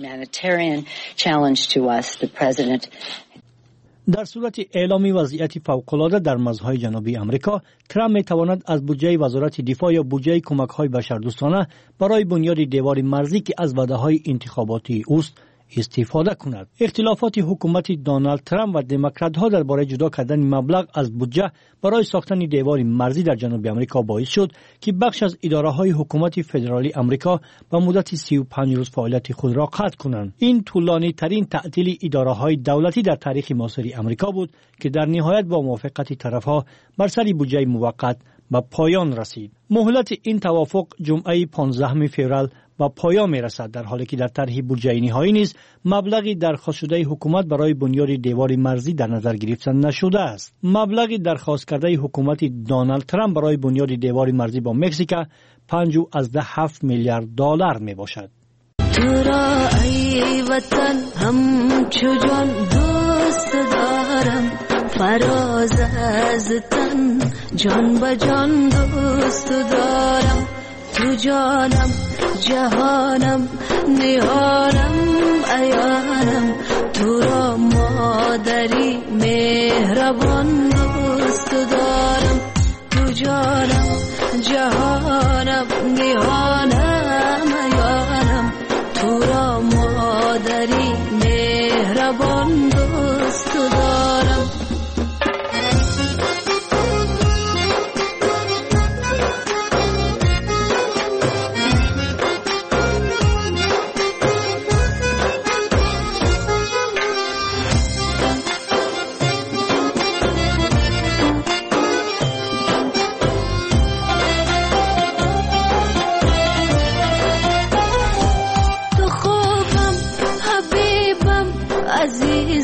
[SPEAKER 18] در صورت اعلامی وضعیت فوق‌العاده در مرزهای جنوبی آمریکا، ترامپ میتواند از بودجه وزارت دفاع یا بودجه کمک‌های بشردوستانه برای بنیاد دیوار مرزی که از وعده‌های انتخاباتی اوست استفاده کند. اختلافات حکومت دونالد ترامپ و دموکرات‌ها درباره جدا کردن مبلغ از بودجه برای ساختن دیوار مرزی در جنوب آمریکا باعث شد که بخش از اداره‌های حکومت فدرالی آمریکا به مدت 35 روز فعالیت خود را قطع کنند. این طولانی ترین تعطیل اداره‌های دولتی در تاریخ معاصر آمریکا بود که در نهایت با موافقت طرف‌ها بر سر بودجه موقت به پایان رسید. مهلت این توافق جمعه 15 فوریه با پایان میرسد، در حالی که در طرح بودجه نهایی نیز مبلغی درخواست شده حکومت برای بنیاد دیوار مرزی در نظر گرفته نشده است. مبلغ درخواست کرده حکومت دونالد ترامپ برای بنیاد دیوار مرزی با مکزیک 5.7 میلیارد دلار می باشد.
[SPEAKER 19] تو را ای وطن همچو جان دوست دارم، فراز از تن جان به جان دوست دارم. تو جانم جهانم نهانم ایانم، تو را مادری مهربان دوست دارم. تو جانم جهانم نهانم ایانم، تو را مادری مهربان دوست دارم.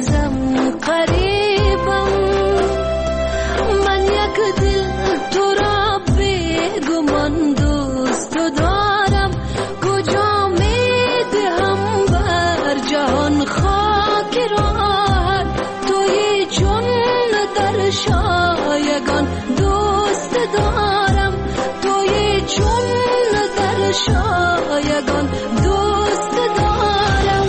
[SPEAKER 19] عزیزم قریبم من یک دل تو را بیگمان دوست دارم کجا میدهم بر جهان خاک را توی چون در شایگان دوست دارم توی چون در شایگان دوست دارم.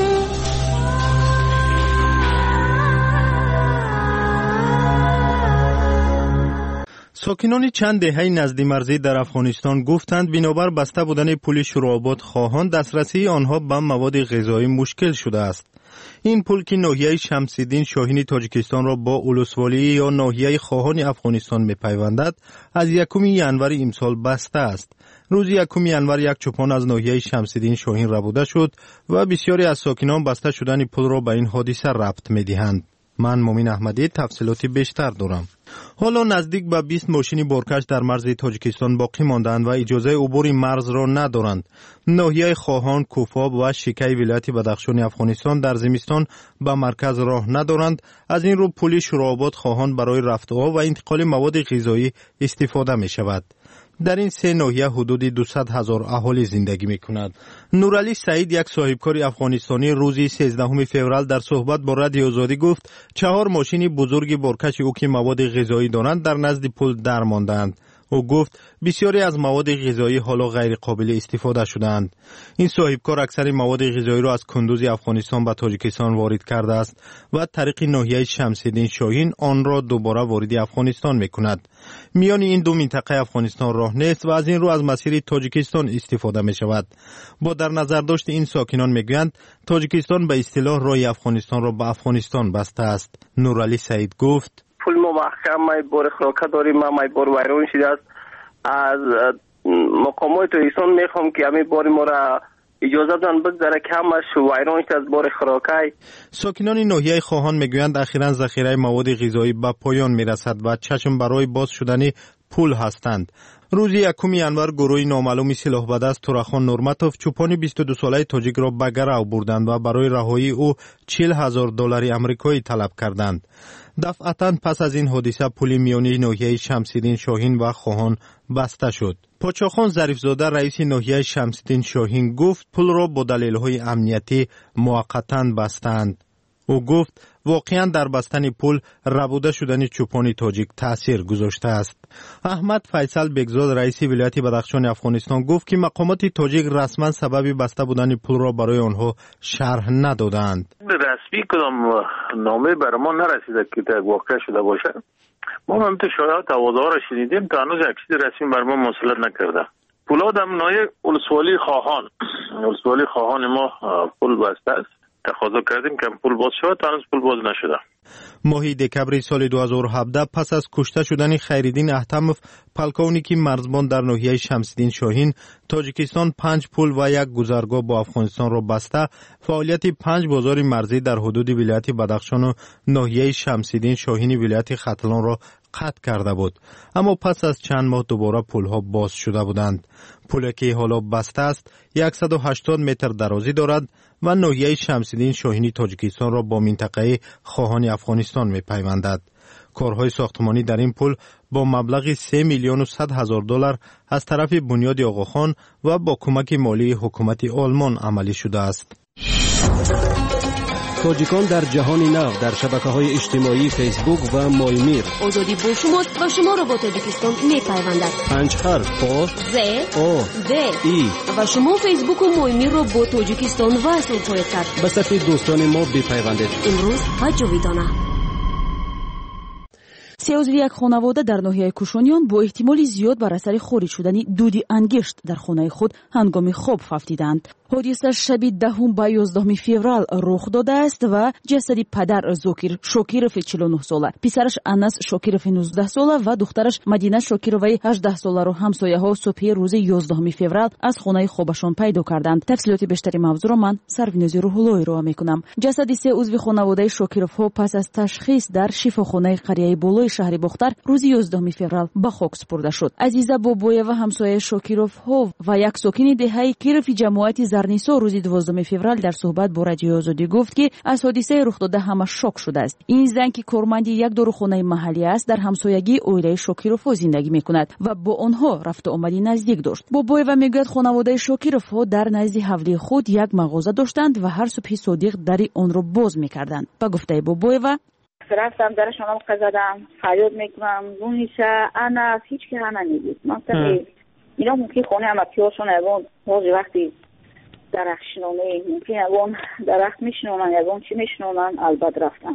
[SPEAKER 11] ساکنان چند دهه نزدی مرزی در افغانستان گفتند بنابر بسته بودن پل شوراباد خواهان دسترسی آنها به مواد غذایی مشکل شده است. این پل که ناحیه شمس‌الدین شاهین تاجیکستان را با اولسوالی یا ناحیه خواهان افغانستان می‌پیوندد از 1 ینور امسال بسته است. روز 1 ینور یک چوپان از ناحیه شمس‌الدین شاهین ربوده شد و بسیاری از ساکنان بسته شدن پل را به این حادثه ربط می‌دهند. من مومین احمدی تفصیلاتی بیشتر دارم. حالا نزدیک به 20 ماشین بارکش در مرز تاجیکستان باقی ماندند و اجازه عبور مرز را ندارند. ناحیه خواهان، کوفاب و شیکی ولایت بدخشان افغانستان در زمستان به مرکز راه ندارند. از این رو پل شوراباد خواهان برای رفت و انتقال مواد غذایی استفاده می شود. در این سه ناحیه حدود 200,000 اهالی زندگی می‌کند. نورعلی سعید یک صاحبکار افغانستانی روز 13 فوریه در صحبت با رادیو آزادی گفت 4 ماشین بزرگ بارکش او که مواد غذایی دارند در نزد پل در ماندند. او گفت بسیاری از مواد غذایی حالا غیر قابل استفاده شدند. این صاحبکار اکثر مواد غذایی را از کندوز افغانستان به تاجیکستان وارد کرده است و طریق ناحیه شمس‌الدین شاهین آن را دوباره وارد افغانستان می‌کند. میان این دو منطقه افغانستان راه نیست و از این رو از مسیر تاجیکستان استفاده می‌شود. با در نظر داشت این ساکنان می‌گویند تاجیکستان به اصطلاح راه افغانستان را به افغانستان بسته است. نورعلی سعید گفت
[SPEAKER 14] پول ما محکم مای بار خراکه داریم مای بار ویران شده است. از مقامات تاجیکستان میخوام که همین بار ما را اجازه بدن بگذره کمش ویران شده از بار خراکه.
[SPEAKER 11] ساکنان ناحیه خواهان میگویند اخیراً ذخیره مواد غذایی به پایان میرسد و چشم برای باز شدن پول هستند. روز 1 ینور گروه نامعلوم سلاح به دست تورخان نورمتوف چوپان 22 ساله تاجیک را به گرو بردند و برای رهایی او $40,000 آمریکایی طلب کردند. دفعتاً پس از این حادثه پل میانی ناحیه شمس‌الدین شاهین و خواهان بسته شد. پاچاخان ظریفزاده رئیس ناحیه شمس‌الدین شاهین گفت پل را با دلایل امنیتی موقتاً بستند. او گفت واقعاً در بستن پل ربوده شدن چوپان تاجیک تأثیر گذاشته است. احمد فیصل بگزاد رئیس ولایت بدخشان افغانستان گفت که مقامات تاجیک رسما سبب بسته بودن پل را برای آنها شرح ندادند.
[SPEAKER 20] رسمی کدام نامه بر ما نرسیده که در واقع شده باشه. ما هم تو شایعات آوازها را شنیدیم تا هنوز یک چیز رسمی بر ما مسلط نکرده. پولاد هم نایه ولسوالی خواهان ما پل بسته است. تقاضا کردیم که پل باز شود تا هنوز پل باز نشده.
[SPEAKER 11] ماه دکبر سال 2017 پس از کشته شدن خیرالدین احتمف پلکونیکی مرزبان در ناحیه شمس‌الدین شاهین تاجیکستان 5 پل و 1 گذرگاه با افغانستان را بسته فعالیت 5 بازار مرزی در حدود ولایت بدخشان و ناحیه شمس‌الدین شاهین ولایت ختلان را قطع کرده بود. اما پس از چند ماه دوباره پل‌ها باز شده بودند. پلی که حالا بسته است 180 متر درازی دارد و ناحیه شمس‌الدین شاهینی تاجیکستان را با منطقه خواهان افغانستان می‌پیوندد. کارهای ساختمانی در این پل با مبلغ $3,100,000 از طرف بنیاد آقاخان و با کمک مالی حکومت آلمان عملی شده است.
[SPEAKER 16] تاجیکان در جهان نو در شبکه‌های اجتماعی فیسبوک و مایمیر
[SPEAKER 8] آزادی با شماست و شما را با تاجیکستان می‌پیوندد.
[SPEAKER 16] 5 حرف پا
[SPEAKER 8] ز
[SPEAKER 16] او
[SPEAKER 8] د
[SPEAKER 16] ای
[SPEAKER 8] و شما فیسبوک و مایمیر را با تاجیکستان وصل خواهید کرد.
[SPEAKER 16] به صف دوستان ما بپیوندید.
[SPEAKER 8] امروز و جاویدانه.
[SPEAKER 15] 3 عضو یک خانواده در ناحیه کوشانیان با احتمال زیاد بر اثر خارج شدن دودی انگشت در خانه خود هنگام خواب ففتیدند. حادثه شب 10 به 11 فوریه رخ داده است و جسد پدر زوکیر شاکیروف 49 ساله، پسرش انس شاکیروف 19 ساله و دخترش مدینه شاکیروف 18 ساله را همسایه‌ها صبح روز 11 فوریه از خانه خوابشان پیدا کردند. تفصیلات بیشتری موضوع را من سرویناز روح‌اللهی را میکنم. جسد 3 عضو خانواده شاکیروف ها پس از تشخیص در شفاخانه قریه بالای شهر بختر روز 11 فوریه به خاک سپرده شد. عزیزه بابویوا همسایه شاکیروف ها و یک ساکن دهه کیروف جماعت زرنیسا روز 12 فوریه در صحبت با رادیو آزادی گفت که از حادثه رخ داده همه شوک شده است. این زن که کارمند یک داروخانه محلی است در همسایگی اویله شاکیروف ها زندگی میکند و با آنها رفت و آمدی نزدیک داشت. بابویوا میگوید خانواده شاکیروف ها در نزد حولی خود یک مغازه داشتند و هر صبح صادق در آن را باز میکردند. با گفته بابویوا
[SPEAKER 21] رفتم درش آنم زدم فریاد میکنم زونیشه انا هیچ که انا نمیدید مثلا اینا ممکن خونه هم پیاشون اون بعضی وقتی درخت شنومه ممکن اون درخت میشنونن یا اون چی میشنونن البته رفتن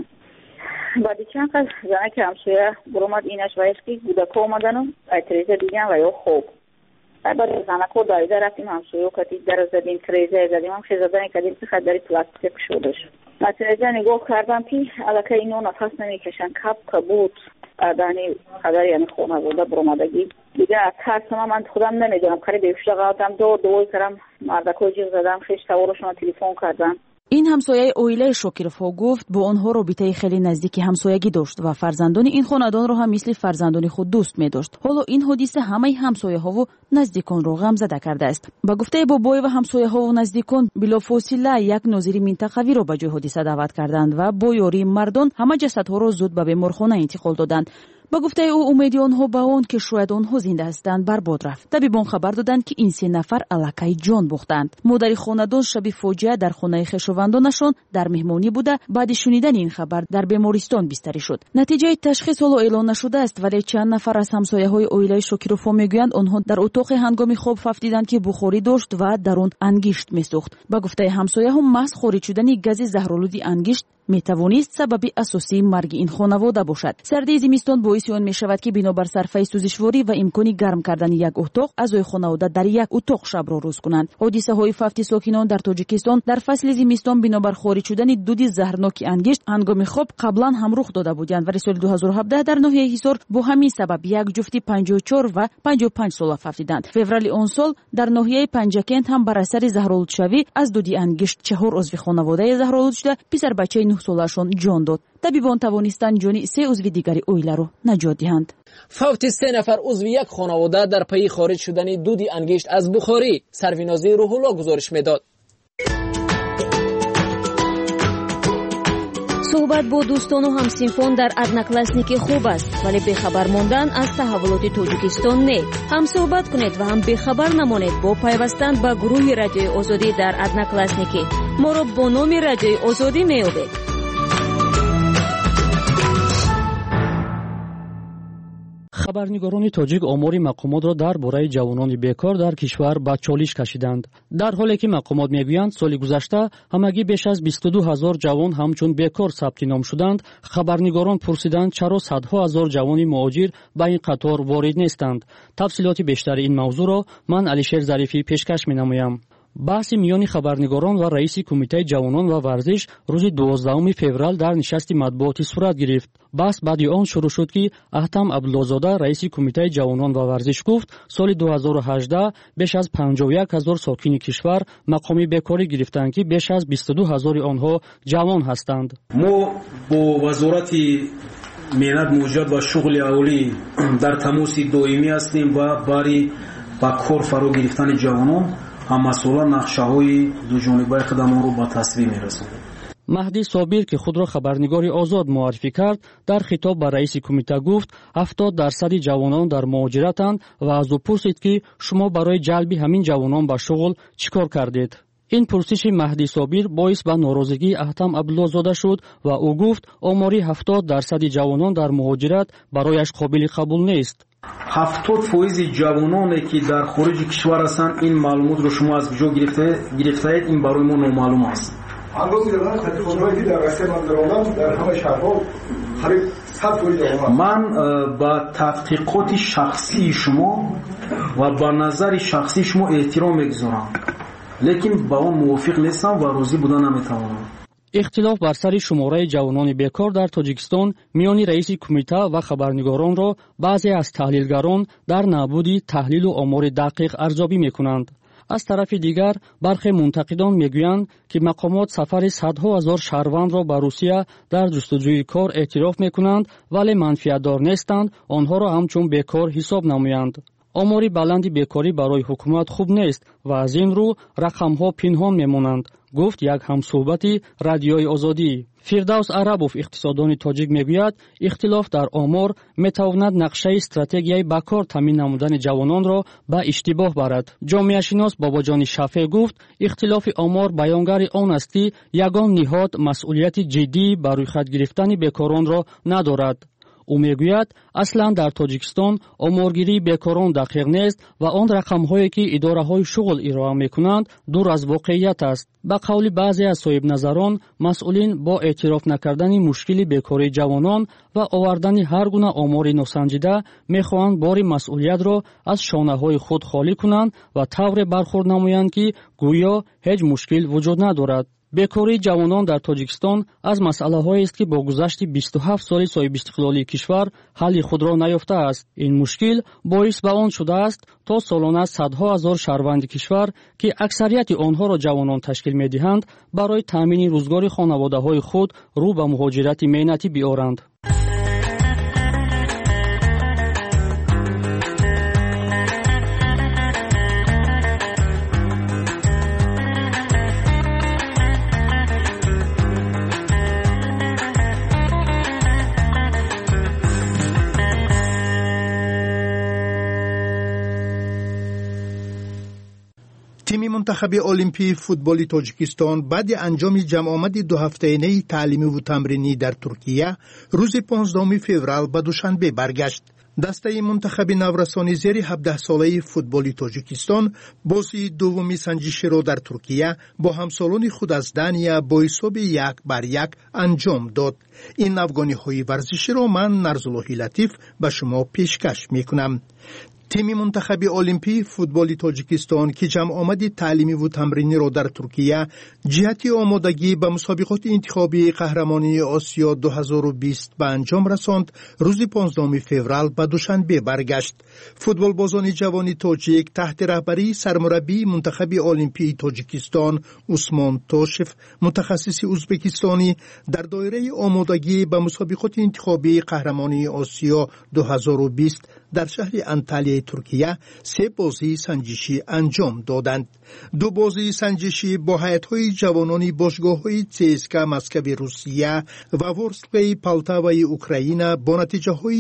[SPEAKER 21] بعد چند قد زنه که همسویه برومد اینش و اسکی بودکا اومدن و تریزه دیگن و یا خوب بعد زنه که دایده رفتیم همسویه و کتیج در زدیم تریزه زدیم هم خیزدن کدیم که خداری پلاستیک شده شد نتیجه نگاه کردم که علاقه اینو نفس نمیکشن کبود دانی خداری یعنی خونه بوده برومدگی دیگه از ترسم من خودم نمیدونم قریب ایفشده قاعدم دوی کردم مردکو جیغ زدم خیش تورشون تلفن کردم.
[SPEAKER 15] این همسایه اویله شاکیروف ها گفت با آنها رابطه خیلی نزدیکی همسایگی داشت و فرزندان این خاندان را هم مثل فرزندان خود دوست می داشت. حالا این حادثه همه همسایه ها و نزدیکان را غمزده کرده است. با گفته بابای و همسایه ها و نزدیکان بلافاصله یک ناظر منطقوی را به جای حادثه دعوت کردند و با یاری مردان همه جسدها را زود به بیمارخانه انتقال دادند. با گفته او امیدی آنها به آن که شاید آنها زنده هستند برباد رفت. طبیبان خبر دادند که این 3 نفر الکی جان باختند. مادر خاندان شب فاجعه در خانه خویشاوندانشان در مهمانی بوده. بعد شنیدن این خبر در بیمارستان بستری شد. نتیجه تشخیص حالا اعلان نشده است ولی چند نفر از همسایه‌های اویله شاکیروف میگویند آنها در اتاق هنگام خواب فهمیدند که بخاری داشت و در آن انگشت میسوخت. با گفته همسایه‌ها محض خارج شدن گاز زهرآلود انگشت میتوانست سبب اساسی مرگ این خانواده باشد. سردی زمستان باعث آن میشود که بنابر صرفه سوزشواری و امکانی گرم کردن یک اتاق اعضای خانواده در یک اتاق شب را روز کنند. حادثه های فوت ساکنان در تاجیکستان در فصل زمستان بنابر خارج شدن دود زهرناک انگشت هنگام خواب قبلا هم رخ داده بودند ولی سال 2017 در ناحیه حصار با همین سبب یک جفتی 54 و 55 ساله فوتیدند. فوریه آن سال در ناحیه پنجکند هم بر اثر زهرآلود شوی از دود انگشت 4 عضو خانواده زهرآلود شده پسر بچه 9 سالشان جان داد. طبیبان توانستند جان 3 عضو دیگری اویله را نجات دهند.
[SPEAKER 22] فوت 3 نفر عضو یک خانواده در پی خارج شدن دود انگشت از بخاری سروینازی روح الله گزارش میداد.
[SPEAKER 1] صحبت با دوستان و همسنفان در ادناکلاسنیکی خوب است ولی بخبر ماندن از تحولات تاجیکستان نه. هم صحبت کنید و هم بخبر نمانید با پیوستن به گروه رادیوی آزادی در ادناکلاسنیکی. ما را با نام رادیوی آزادی میابید.
[SPEAKER 18] خبرنگاران تاجیک آمار مقامات را درباره جوانان بیکار در کشور به چالش کشیدند. در حالی که مقامات میگویند سال گذشته همگی بیش از 22,000 جوان همچون بیکار ثبت نام شدند، خبرنگاران پرسیدند چرا صدها هزار جوان مهاجر به این قطار وارد نیستند. تفصیلات بیشتر این موضوع را من علیشیر ظریفی پیشکش می‌نمایم. بحث میان خبرنگاران و رئیس کمیته جوانان و ورزش روز 12 فوریه در نشست مطبوعاتی صورت گرفت. بحث بعد آن شروع شد که احتم عبدالله‌زاده رئیس کمیته جوانان و ورزش گفت سال 2018 بیش از 51,000 ساکن کشور مقام بیکاری گرفتند که بیش از 22,000 آنها جوان هستند.
[SPEAKER 23] ما با وزارت مهنت موجود و شغل اولی در تماس دائمی هستیم و برای با کار فرا گرفتن جوانان هم مسئولا نقشه‌های دو جانبه خدمات رو به تصویر می‌رسونیم.
[SPEAKER 18] مهدی صابر که خود را خبرنگار آزاد معرفی کرد در خطاب به رئیس کمیته گفت 70% جوانان در مهاجرتند و از او پرسید که شما برای جلب همین جوانان به شغل چیکار کردید. این پرسش مهدی صابر باعث به ناراضگی احتم عبدالله‌زاده شد و او گفت آماری 70% جوانان در مهاجرت برایش قابل قبول نیست.
[SPEAKER 23] 70% جوانانی که در خارج کشور هستند این معلومات رو شما از کجا گرفتید؟ این برای ما نامعلوم است. من با تحقیقات شخصی شما و با نظر شخصی شما احترام میگذارم، لیکن با اون موافق نیستم و راضی بودن نمیتوانم.
[SPEAKER 18] اختلاف بر سر شماره جوانان بیکار در تاجیکستان میان رئیس کمیته و خبرنگاران را بعضی از تحلیلگران در نبود تحلیل و آمار دقیق ارزیابی میکنند.
[SPEAKER 2] аз тарафи дигар бархе мунтақидон мегӯянд ки мақомот сафари садҳо ҳазор шаҳрвандро ба Русия дар ҷустуҷӯи кор эътироф мекунанд, вале манфиатдор нестанд, онҳоро ҳамчун бекор ҳисоб намоянд. омори баланди бекорӣ барои ҳукумат хуб нест ва аз ин рӯ рақамҳо пинҳон мемонанд, гуфт як ҳамсӯҳбати Радиои Озодӣ. Фирдавс Арабов, иқтисоддони тоҷик, мегӯяд, ихтилоф дар омор метавонад нақшаи стратегияи ба кор таъмин намудани ҷавононро ба иштибоҳ барад. ҷомеашинос Бобоҷони Шафеъ гуфт, ихтилофи омор баёнгари он аст ки ягон ниҳод масъулияти ҷиддӣ ба рӯйхат гирифтани бекоронро надорад. ӯ мегӯяд, аслан дар Тоҷикистон оморгирии бекорон дақиқ нест ва он рақамҳое ки идораҳои шуғл ироа мекунанд дур аз воқеият аст. ба қавли баъзе аз соҳибназарон, масъулин бо эътироф накардани мушкили бекории ҷавонон ва овардани ҳар гуна омори носанҷида мехоҳанд бори масъулиятро аз шонаҳои худ холӣ кунанд ва тавре бархурд намоянд ки гӯё ҳеҷ мушкил вуҷуд надорад. бекории ҷавонон дар Тоҷикистон аз масъалаҳоест ки бо гузашти 27 соли соҳибистиқлолии кишвар ҳалли худро наёфтааст. ин мушкил боис ба он шудааст, то солона садҳо ҳазор шаҳрванди кишвар, ки аксарияти онҳоро ҷавонон ташкил медиҳанд, барои таъмини рӯзгори хонаводаҳои худ рӯ ба муҳоҷирати меҳнатӣ биёранд.
[SPEAKER 5] تیم منتخب المپی فوتبال تاجیکستان بعد انجام جمع‌آمد دو هفته‌ای تعلیمی و تمرینی در ترکیه روز 15 فوریه به دوشنبه برگشت. دسته منتخب نورسانی زیر 17 ساله فوتبال تاجیکستان بازی دومی سنجشی را در ترکیه با همسالان خود از دانیا با حساب 1-1 انجام داد. این افغانی‌های ورزشی را من نرزاللهی لطیف به شما پیشکش می‌کنم. تیم منتخب المپی فوتبال تاجیکستان که جمع آمد تعلیمی و تمرینی را در ترکیه جهت آمادگی به مسابقات انتخابی قهرمانی آسیا 2020 به انجام رساند، روز 15 فوریه به دوشنبه برگشت. فوتبال بازان جوان تاجیک تحت رهبری سرمربی منتخب المپی تاجیکستان عثمان تاشف، متخصص ازبکستانی، در دایره آمادگی به مسابقات انتخابی قهرمانی آسیا 2020 در شهر انتالیا ترکیه 3 بازی سنجشی انجام دادند. 2 بازی سنجشی با هیئت‌های جوانان باشگاه‌های CSKA مسکو روسیه و ورسکلای پالتاوای اوکراین با نتیجه‌های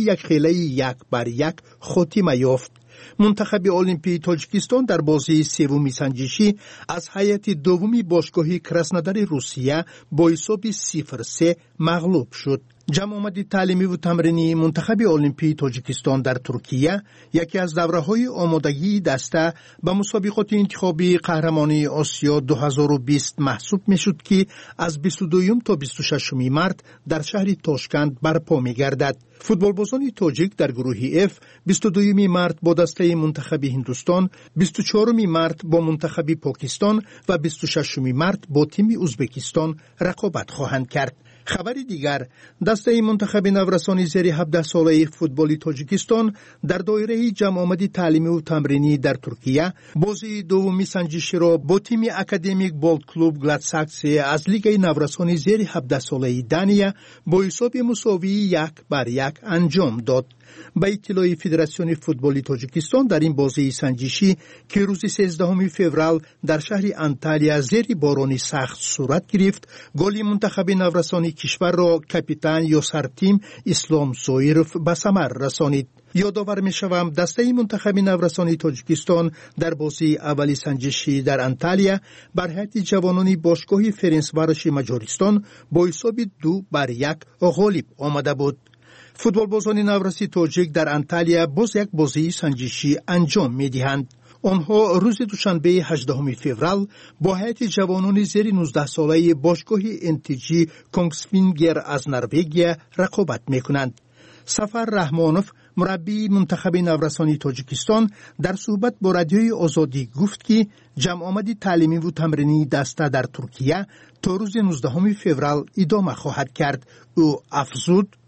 [SPEAKER 5] 1-1 خاتمه یافت. منتخب المپی تاجیکستان در بازی سوم سنجشی از هیئت دومی باشگاه کراسنودار روسیه با حساب 0-3 مغلوب شد. جمع آمد تعلیمی و تمرینی منتخب المپی تاجیکستان در ترکیه یکی از دوره‌های آمادگی دسته به مسابقات انتخابی قهرمانی آسیا 2020 محسوب می‌شد که از 22 تا 26 مارس در شهر تاشکند برپا می‌گردد. فوتبالبازان تاجیک در گروه F 22 مارس با دسته منتخب هندوستان، 24 مارس با منتخب پاکستان و 26 مارس با تیم ازبکستان رقابت خواهند کرد. خبر دیگر، دسته منتخب نورسانی زیر 17 ساله فوتبال تاجیکستان در دایره جمع آمد تعلیمی و تمرینی در ترکیه بازی دومی سنجشی را با تیم اکادمیک بولد کلوب گلادساکس از لیگ نورسانی زیر 17 ساله دانیا با حساب مساوی 1-1 انجام داد. به اطلاع فدراسیون فوتبال تاجیکستان در این بازی سنجشی که روز 13 فوریه در شهر انتالیا زیر باران سخت صورت گرفت، گل منتخب نورسانی کشور را کاپیتان یاسر تیم اسلام زویروف به ثمر رسانید. یادآور می‌شوم دسته منتخب نورسانی تاجیکستان در بازی اولی سنجشی در انتالیا بر هیئت جوانان باشگاه فرنسواروش مجارستان با حساب 2-1 غالب آمده بود. فوتبال بازان نورسی تاجیک در انتالیا باز یک بازی سنجشی انجام می‌دهند. آنها روز دوشنبه 18 فوریه با هیئت جوانان زیر 19 ساله باشگاه انتیجی کونگسوینگر از نروژ رقابت می‌کنند. سفر رحمانوف، مربی منتخب نورسانی تاجیکستان، در صحبت با رادیوی آزادی گفت که جمع آمد تعلیمی و تمرینی دسته در ترکیه تا روز 19 فوریه ادامه خواهد کرد. او افزود: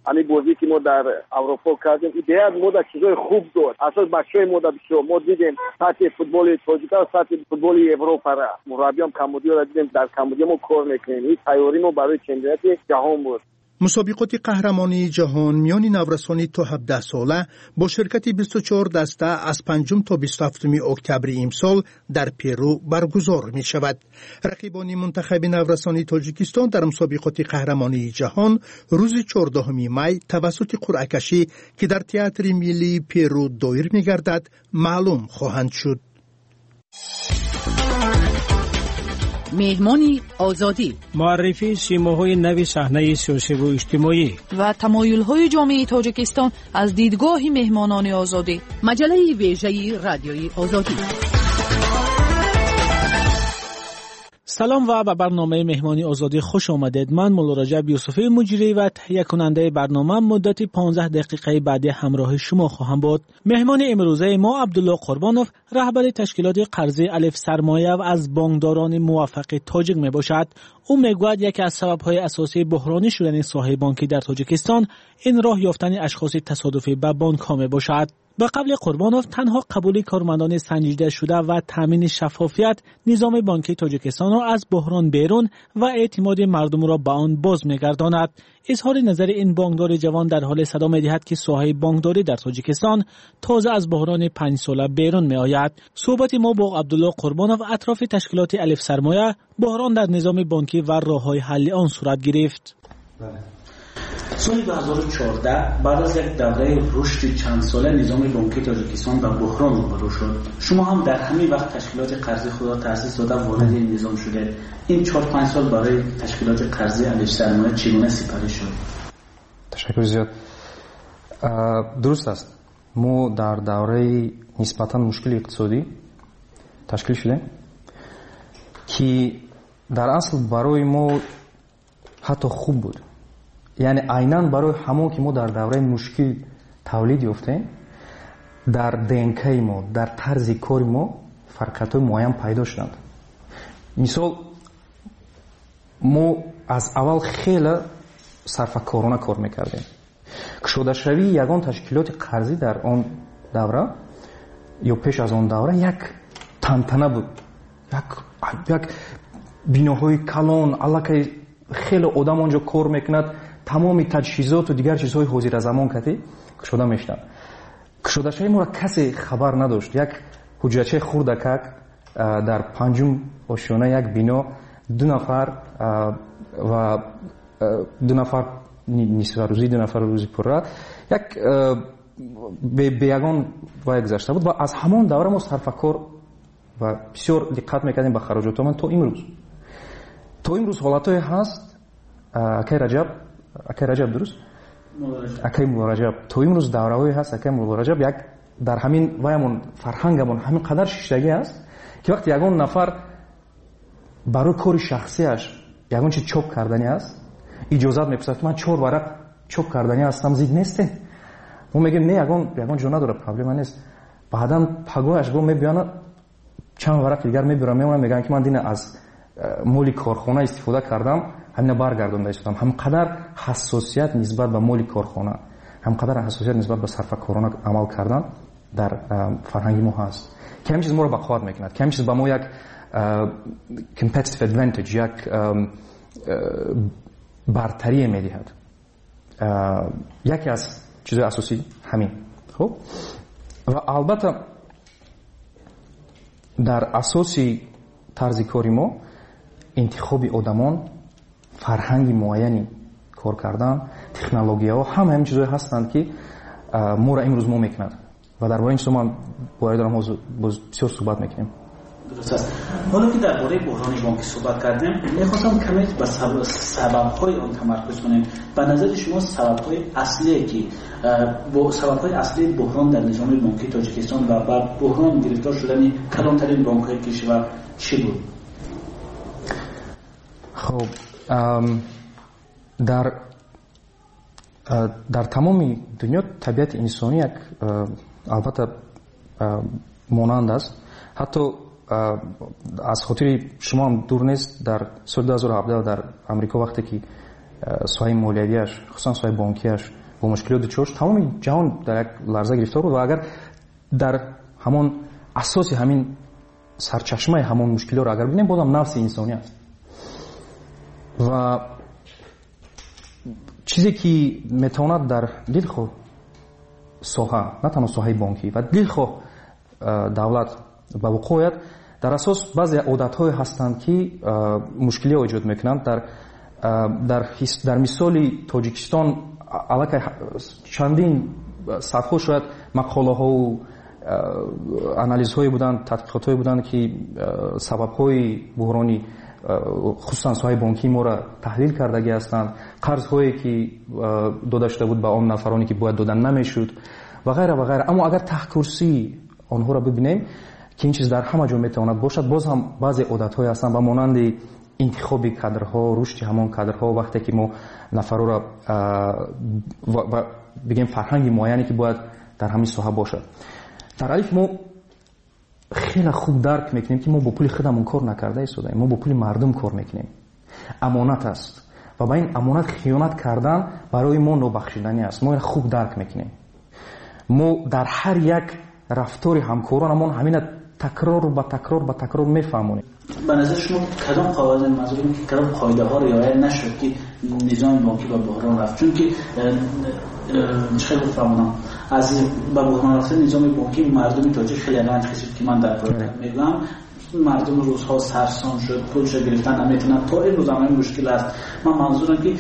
[SPEAKER 7] همین بازی که ما در اروپا کردیم ایده ما در چیزای خوب داد. اساس بچهای ما در بسیار ما دیدیم سطح فوتبال تاجیکستان سطح فوتبال اروپا را مربیام کمبودیا را دیدیم در کمبودیا ما کار میکنیم. این تیاری ما برای چمپیونات جهان بود.
[SPEAKER 5] مسابقات قهرمانی جهان میان نورسان تا 17 ساله با شرکت 24 دسته از 5 تا 27 اکتبر امسال در پیرو برگزار می شود. رقیبان منتخب نورسان تاجیکستان در مسابقات قهرمانی جهان روز 14 می توسط قرعه کشی که در تئاتر ملی پیرو دایر می گردد معلوم خواهند شد.
[SPEAKER 9] مهمانی آزادی،
[SPEAKER 10] معرفی سیماهای نوی صحنه سیاسی و اجتماعی
[SPEAKER 9] و تمایل‌های جامعه تاجیکستان از دیدگاه مهمانان آزادی. مجله ویژه رادیوی آزادی.
[SPEAKER 13] سلام و به برنامه مهمانی آزادی خوش آمدید. من مولا رجب یوسفی مجری و تهیه کننده برنامه مدت 15 دقیقه بعد همراه شما خواهم بود. مهمان امروزه ما عبدالله قربانوف رهبر تشکیلات قرضی الف سرمایه و از بانکداران موفق تاجیک می باشد. او میگوید یکی از سبب‌های اساسی بحرانی شدن ساحه بانکی در تاجیکستان این راه یافتن اشخاص تصادفی به بانک‌ها می باشد. به قبل قربانوف تنها قبول کارمندان سنجیده شده و تامین شفافیت نظام بانکی تاجیکستان را از بحران بیرون و اعتماد مردم را به آن باز می‌گرداند. اظهار نظر این بانکدار جوان در حال صدا می‌دهد که ساحه بانکداری در تاجیکستان تازه از بحران 5 ساله بیرون می‌آید. صحبت ما با عبدالله قربانوف اطراف تشکیلات الف سرمایه، بحران در نظام بانکی و راه‌های حل آن صورت گرفت.
[SPEAKER 23] سال 2014 بعد از یک دوره رشد چند ساله نظام بانکی تاجیکستان به بحران روبرو شد. شما هم در همین وقت تشکیلات قرضی خود را تأسیس داده وارد این نظام شده. این 4-5 سال برای تشکیلات قرضی الف سرمایه چگونه سپری شد؟
[SPEAKER 24] تشکر زیاد. درست است. ما در دوره نسبتاً مشکل اقتصادی تشکیل شده که در اصل برای ما حتی خوب بود. یعنی عیناً برای همون که ما در دوره مشکل تولید یافتیم در دنکای ما در طرز کار ما فرقیت‌های معین پیدا شدند. مثال ما از اول خیلی صرفه‌کارانه کار میکردیم. کشاده‌شوی یگان تشکیلات قرضی در آن دوره یا پیش از آن دوره یک تنتنه بود. یک بیناهای کلان علاقه خیلی آدم آنجا کار میکند. تمام تجهیزات و دیگر چیزهای حاضر زمان کتی کشوده میشدن. کشوده‌شوی ما را کسی خبر نداشت. یک حجرچه خوردکک در 5 آشیانه یک بنا 2 نفر و 2 نفر نصف روزی 2 نفر روزی پره یک به یگان وای گذشته بود و از همان دوره ما صرفه‌کار و بسیار دقت میکردیم به خراجات ما تا امروز حالتای هست. اکی رجب درست؟ اکی رجب تو امروز دوره‌ای هست. اکی رجب یک در همین وایمون فرهنگمون همین قدر شیشتگی است که وقتی یگان نفر برای کار شخصیش یگان چی چوب کردنی است اجازت میپرسد من 4 ورق چوب کردنی هستم زید نیسته. ما میگیم نه یگان جو نداره پرابلم نیست. بعداً پگاهش با میبیانه چند ورق دیگر میبرم میگن که من دین از مولی کارخانه استفاده کردم همین برگردونده استم. همقدر حساسیت نسبت به مولی کارخانه همقدر حساسیت نسبت به صرفه‌کارانه عمل کردن در فرهنگ ما هست که همین چیز ما رو بقوت میکند که همین چیز به ما یک competitive advantage یک برتری میدهد. یکی از چیزهای اساسی همین. خب و البته در اساسی طرز کاری ما انتخاب آدمان فرهنگ معینی کار کردن تکنولوژی‌ها همین چیزایی هستند که ما را امروز ما میکند و درباره این چیزا ما باید دارم بسیار صحبت میکنیم.
[SPEAKER 23] درست است. حالا که درباره بحران بانکی صحبت کردیم میخواستم کمی به سبب‌های آن تمرکز کنیم. به نظر شما سبب‌های اصلی که سبب‌های اصلی بحران در نظام بانکی تاجیکستان و بعد بحران گرفتار شدن کلانترین بانک‌های کشور چی بود؟
[SPEAKER 24] خب در تمام دنیا طبیعت انسانی یک البته مانند است. حتی از خاطر شما هم دور نیست در سال 2017 در امریکا وقتی که соҳаи молиявиаш, хусусан соҳаи бонкиаш бо мушкилот дучор шуд. тамоми ҷаҳон дар як ларза гирифтор буд ва агар дар ҳамон асоси ҳамин сарчашмаи ҳамон мушкилотро агар бинем, бозам нафси инсонӣ аст. ва чизе ки метавонад дар дилхоҳ соҳа, на танҳо соҳаи бонкӣ ва дилхоҳ давлат ба вуқӯъ ояд, дар асос баъзе одатҳое ҳастанд ки мушкилиҳо эҷод мекунанд. дар мисоли Тоҷикистон аллакай чандин садҳо шояд мақолаҳоу анализҳое буданд, тадқиқотҳое буданд ки сабабҳои буҳрони хусусан соҳаи бонкии моро таҳлил кардаги ҳастанд, қарзҳое ки дода шуда буд ба он нафароне ки бояд дода намешуд ва ғайра ва ғайра. аммо агар таҳкурсии онҳоро бибинем ки ин чиз дар ҳама ҷо метавонад бошад, боз ҳам баъзе одатҳое ҳастанд ба монанди интихоби кадрҳо, рушди ҳамон кадрҳо, вақте ки мо нафароро бигем фарҳанги муайяне ки бояд дар ҳамин соҳа бошад. дар алиф мо хеле хуб дарк мекунем ки мо бо пули худамон кор накарда истодаем, мо бо пули мардум кор мекунем. амонат аст ва ба ин амонат хиёнат кардан барои мо нобахшиданӣ аст. мо ин хуб дарк мекунем. мо дар ҳар як рафтори ҳамкоронамон ҳамина такрор ба такрор мефаҳмонем.
[SPEAKER 13] به نظر شما کدام قواعد مذکوریم که کدام قاعده ها رعایت نشد که نظام بانکی به بحران رفت؟ چون که خیلی فهمونم از به بحران رفت نظام بانکی مردم تاجیک خیلی رنج کشید که من در پایتخت میگم مردم روزها سرسام شد، پولش گرفتن نمیتونن تا امروز هم مشکل است. من منظورم که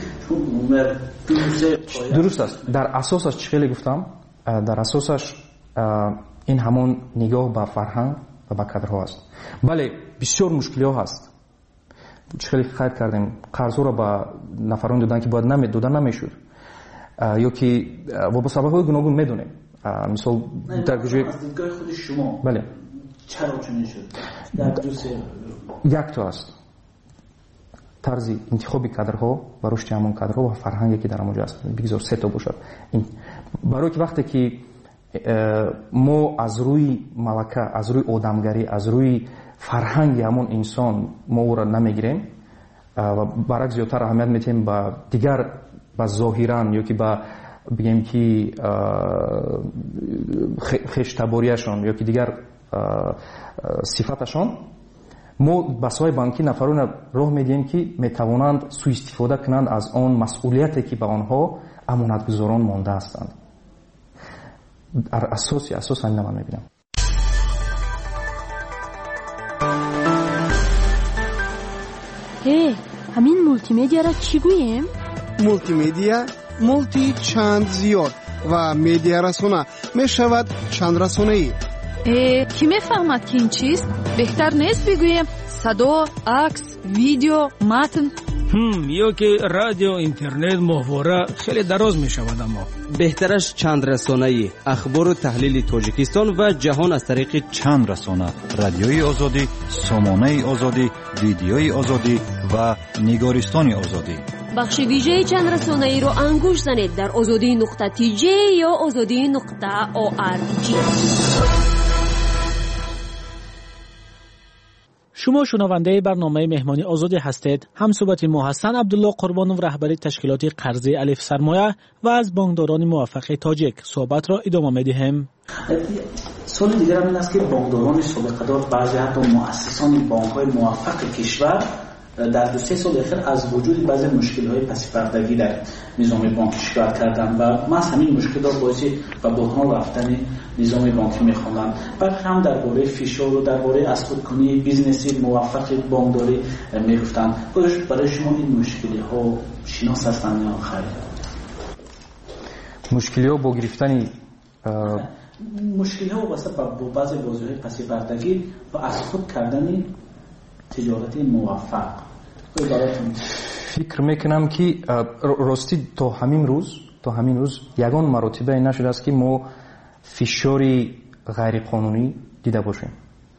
[SPEAKER 24] درست است. در اساسش چی خیلی گفتم؟ در اساسش این همون نگاه به فرهنگ و به کادرها است. بله بسیار مشکلی‌ها هست. خیلی خیر کردیم قرض‌ها را به نفران دادن که باید دادن نمیشد یا که و با سبب‌های گوناگون میدونیم. مثال در گوشه
[SPEAKER 13] از دیدگاه خود شما
[SPEAKER 24] بله
[SPEAKER 13] چرا چنین شد؟ در جزء
[SPEAKER 24] یک تا است. طرز انتخاب کادرها و رشد همون کادرها و فرهنگی که در آنجا است. بگذار سه تا باشد. این برای که وقتی که ما از روی ملکه، از روی آدمگری، از روی فرهنگ همون انسان ما او را نمیگیریم و برعکس زیادتر اهمیت میتیم به دیگر به ظاهران یا که به بگیم که خشتباریشان یا که دیگر صفتشان، ما به سوی بانکی نفرون راه میدیم که میتوانند سوء استفاده کنند از آن مسئولیتی که به آنها امانتگزاران مانده هستند. اساس همین من میبینم.
[SPEAKER 15] همین مولتی میدیا را چی گوییم؟
[SPEAKER 3] مولتی میدیا مولتی چند زیاد و میدیا رسانه می شود چند رسانه ای.
[SPEAKER 9] کی میفهمد که این چیست؟ بهتر نیست بگوییم صدا، عکس، ویدیو، متن؟
[SPEAKER 10] یا که رادیو، اینترنت، ماهواره خیلی دراز می شود. اما
[SPEAKER 16] بهترش چند رسانه‌ای، اخبار و تحلیل تاجیکستان و جهان از طریق
[SPEAKER 6] چند رسانه: رادیوی آزادی، سامانه آزادی، ویدیوی آزادی و نگارستان آزادی.
[SPEAKER 1] بخش ویژه چند رسانه‌ای رو انگوش زنید در azadi.tj یا azadi.org.
[SPEAKER 13] شما شنونده برنامه مهمانی آزادی هستید. همصحبت ما حسن عبدالله قربانوف رهبر تشکیلات قرضه الف سرمایه و از بانکداران موفق تاجیک صحبت را ادامه می‌دهیم.
[SPEAKER 12] سوال دیگر این است که بانکداران سابقه‌دار بعضی حتی مؤسسان بانک‌های موفق کشور در 2-3 سال اخیر از وجود بعضی مشکل‌های پس پردگی در نظام بانکی شکایت کردند و محض همین مشکلات باعث به بحران رفتن نظام بانکی می‌خواندند. بعد هم درباره فشار و درباره اسکوت‌کنی بیزنسی موفق بانکداری می‌گفتند. برای شما این مشکل‌ها شناس هستند یا خیر؟
[SPEAKER 24] مشکل‌ها با گرفتن
[SPEAKER 12] مشکل‌ها واسه با بعضی بازی‌های پس پردگی و اسکوت کردن تجارت موفق.
[SPEAKER 24] فکر میکنم که راستی تا همین روز یگان مراتبه این نشده است که ما فشاری غیر قانونی دیده باشیم.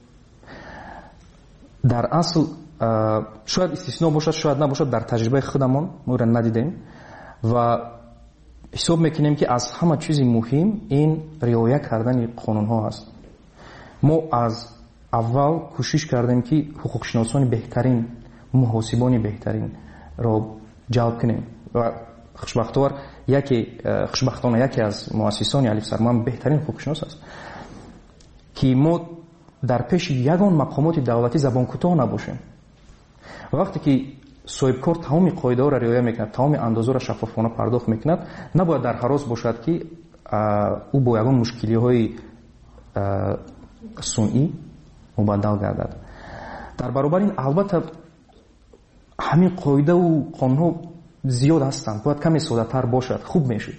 [SPEAKER 24] در اصل شاید استثناء باشد شاید نباشد، در تجربه خودمون ما را ندیدیم و حساب میکنیم که از همه چیز مهم این رعایت کردن قانون ها است. ما از اول کوشش کردیم که حقوق شناسان بهترین، محاسبان بهترین را جلب کنیم و خوشبختانه یکی از مؤسسان الف سرمان بهترین حقوقشناس است که ما در پیش یگان مقامات دولتی زبان کوتاه نباشیم. وقتی که صاحب کار تمام قاعده را رعایت میکند، تمام اندازه را شفافانه پرداخت میکند، نباید در حراس باشد که او با یگان مشکلی های صنعی مبدل گردد. در برابر این البته همین قاعده و قانون ها زیاد هستند، باید کمی ساده تر باشد، خوب میشد.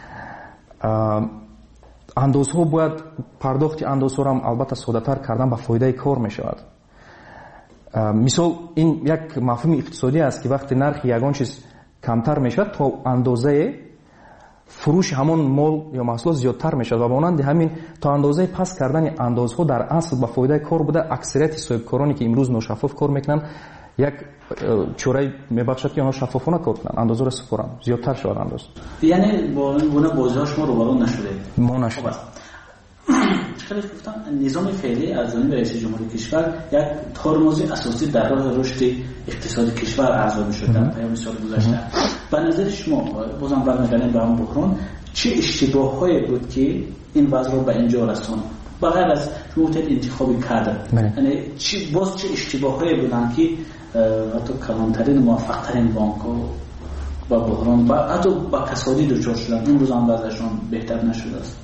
[SPEAKER 24] اندازها باید پرداخت اندازها را هم البته ساده تر کردن به فایده کار میشود. مثال این یک مفهوم اقتصادی است که وقتی نرخ یگان چیز کمتر میشود تا اندازه فروش همون مال یا محصولات زیادتر میشود و مانند همین تا اندازه پس کردن اندازها در اصل به فایده کار بوده. اکثریت صاحبکارانی که امروز ناشفاف کار میکنن یک چوره میبخشد که آنها شفافانه کار کنند، اندازه را سپارن زیادتر شود اندازه.
[SPEAKER 12] یعنی با این گونه بازی‌هاش ما روبرو نشده.
[SPEAKER 24] ما نشده.
[SPEAKER 12] خیلی گفتم نظام فعلی از جانب رئیس جمهور کشور یک ترمز اساسی در راه رشد اقتصادی کشور ارزیابی شده در پیام سال گذشته. به نظر شما بازم برمیگردیم به اون بحران، چه اشتباهایی بود که این وضع رو به اینجا رساند؟ بغیر از شروط انتخابی کردن، یعنی باز چه اشتباهایی بودن که حتی کلانترین موفقترین بانک‌ها با بحران و حتی با کسادی دچار شدن، این روز هم وضعشون بهتر نشده است؟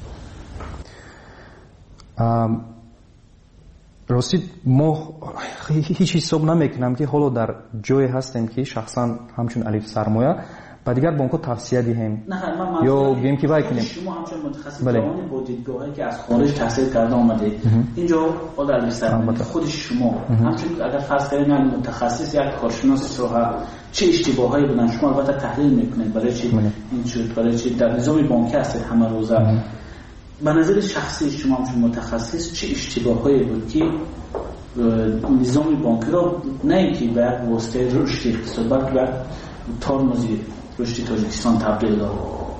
[SPEAKER 24] راستی ما هیچ حساب نمیکنم که حالا در جای هستیم که شخصا همچون الف سرمایه با دیگر بانک‌ها توصیه دهیم یا گیم که وای کنیم.
[SPEAKER 12] شما همچون متخصص جوانی با دیدگاهی که از خارج تحصیل کرده آمده اینجا با الف سرمایه خود شما همچون اگر فرض کنیم متخصص یک کارشناس ساحه چه اشتباهایی بودن شما البته تحلیل میکنید برای چی این شد، برای چی در نظام بانکی هستید همه روزه. به نظر شخصی شما همچون متخصص چه اشتباهایی بود که نظام بانکی را نه اینکه به یک واسطه رشد اقتصاد بلکه به ترمز رشد تاجیکستان تبدیل داد؟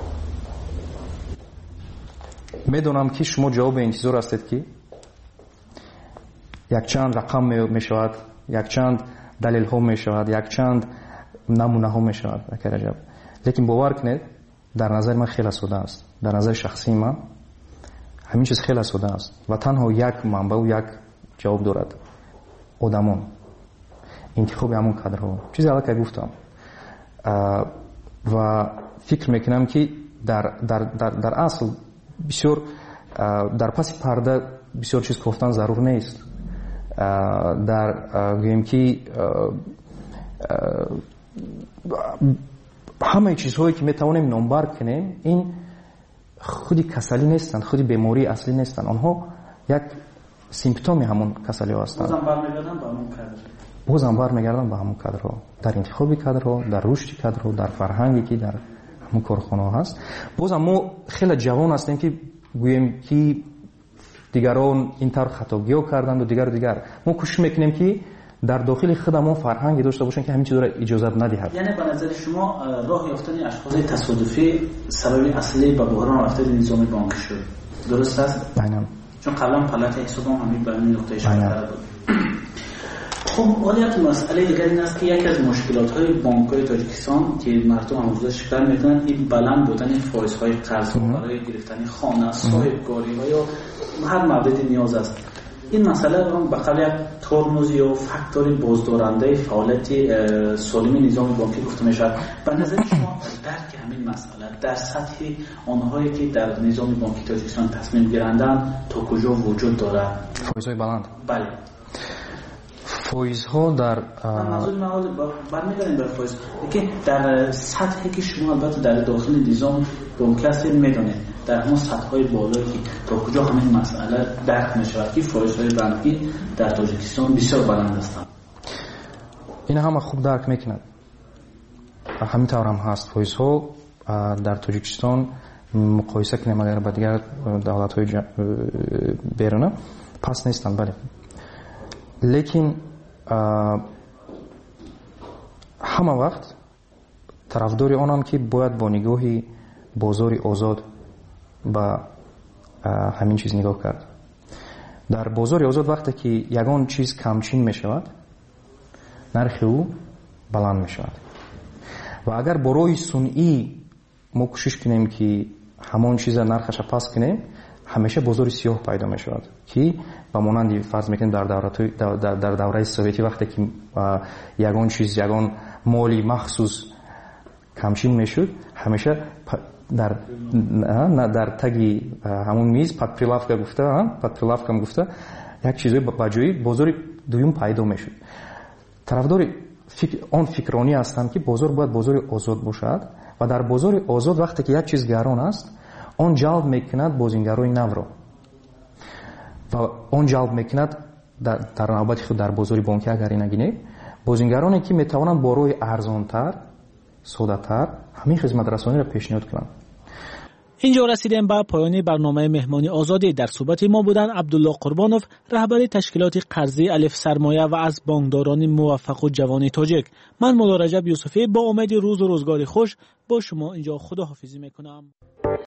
[SPEAKER 24] میدونم که شما جواب انتظار هستید که یک چند رقم می شود، یک چند دلیل ها می شود، یک چند نمونه ها می شود. لیکن باور کنید در نظر من خیلی ساده است. در نظر شخصی من همین چیز خیلی ساده است و تنها یک منبع و یک جواب دارد: آدمان، انتخاب همون کادرها. چیزی اول که گفتم و فکر میکنم که در اصل بسیار در پس پرده بسیار چیز گفتن ضرور نیست. در گویم که همه چیزهایی که میتوانیم نامبر کنیم این خودی کسلی نیستند، خودی بیماری اصلی نیستند، آنها یک سیمپتومی همون کسلی ها هستند. بازم برمیگردن به همون کادرها، در انتخاب کادرها، در رشد کادرها، در فرهنگی که در همون کارخانه ها هست. بازم ما خیلی جوان هستیم که گوییم که دیگران این طور خطاگی‌ها کردند و دیگر ما کوشش میکنیم که در داخل خودمون فرهنگی داشته باشیم که همین چیزا را اجازه ندهد.
[SPEAKER 12] یعنی به نظر شما راه یافتن اشخاص تصادفی سبب اصلی به بحران رفتن نظام بانکی شد، درست است؟
[SPEAKER 24] عیناً.
[SPEAKER 12] چون قبلا پلات حساب همین به این نقطه اشاره کرده بود. خب ولی یک مسئله دیگر این است که یکی از مشکلات‌های بانک‌های تاجیکستان که مردم امروزه شکایت می‌کنند این بلند بودن فایزهای قرض برای گرفتن خانه، صاحب‌کاری‌ها یا هر موردی نیاز است. این مسئله رو به قبل یک ترمز یا فاکتور بازدارنده فعالیت سالم نظام بانکی گفته می‌شود. به نظر شما درک همین مسئله در سطح آنهایی که در نظام بانکی تاجیکستان تصمیم گیرندند تا کجا وجود دارد؟
[SPEAKER 24] فایزهای بلند.
[SPEAKER 12] بله.
[SPEAKER 24] فایزها در
[SPEAKER 12] منظور من برمیگردیم به فایز که در سطحی که شما البته در داخل نظام بانکی هستید میدونید در همون سطح‌های بالایی که تا کجا همین مسئله درک می‌شود که فایزهای بانکی در تاجیکستان بسیار بلند هستند.
[SPEAKER 24] این همه خوب درک می‌کنند. همین طور هم هست. فایزها در تاجیکستان مقایسه کنیم اگر با دیگر دولت‌های بیرونه پس نیستند، بله. لیکن همه وقت طرفدار آنم که باید با نگاهی بازار آزاد به همین چیز نگاه کرد. در بازار آزاد وقتی که یگان چیز کمچین می شود نرخ او بلند می شود. و اگر برای صنعی ما کوشش کنیم که همون چیزا نرخش پاس کنیم، همیشه بازار سیاه پیدا می شود که با مانند فرض میکنیم در دوره سوویتی وقتی که یگان چیز یگان مالی مخصوص کمشین میشد، همیشه در تگی همون میز پادپرилавка گفته یک چیزی با جای بازار دوم پیدا میشد. طرفدار آن فکرانی هستم که بازار باید بازار آزاد باشد و در بازار آزاد وقتی که یک چیز گران است آن جلب میکند بازیگرای نو را و آن جلب میکند در نوبت خود در بازار بانکی اگر نگینه بازیگرانی که میتوانند با روی ارزانتر ساده‌تر همین خدمت رسانی را پیشنهاد کنند.
[SPEAKER 13] اینجا رسیدیم به پایان برنامه مهمانی آزادی. در صحبت ما بودن عبدالله قربانوف، رهبر تشکیلات قرضی الف سرمایه و از بانکداران موفق و جوان تاجیک. من مولا رجب یوسفی با امید روز و روزگار خوش با شما اینجا خداحافظی میکنم.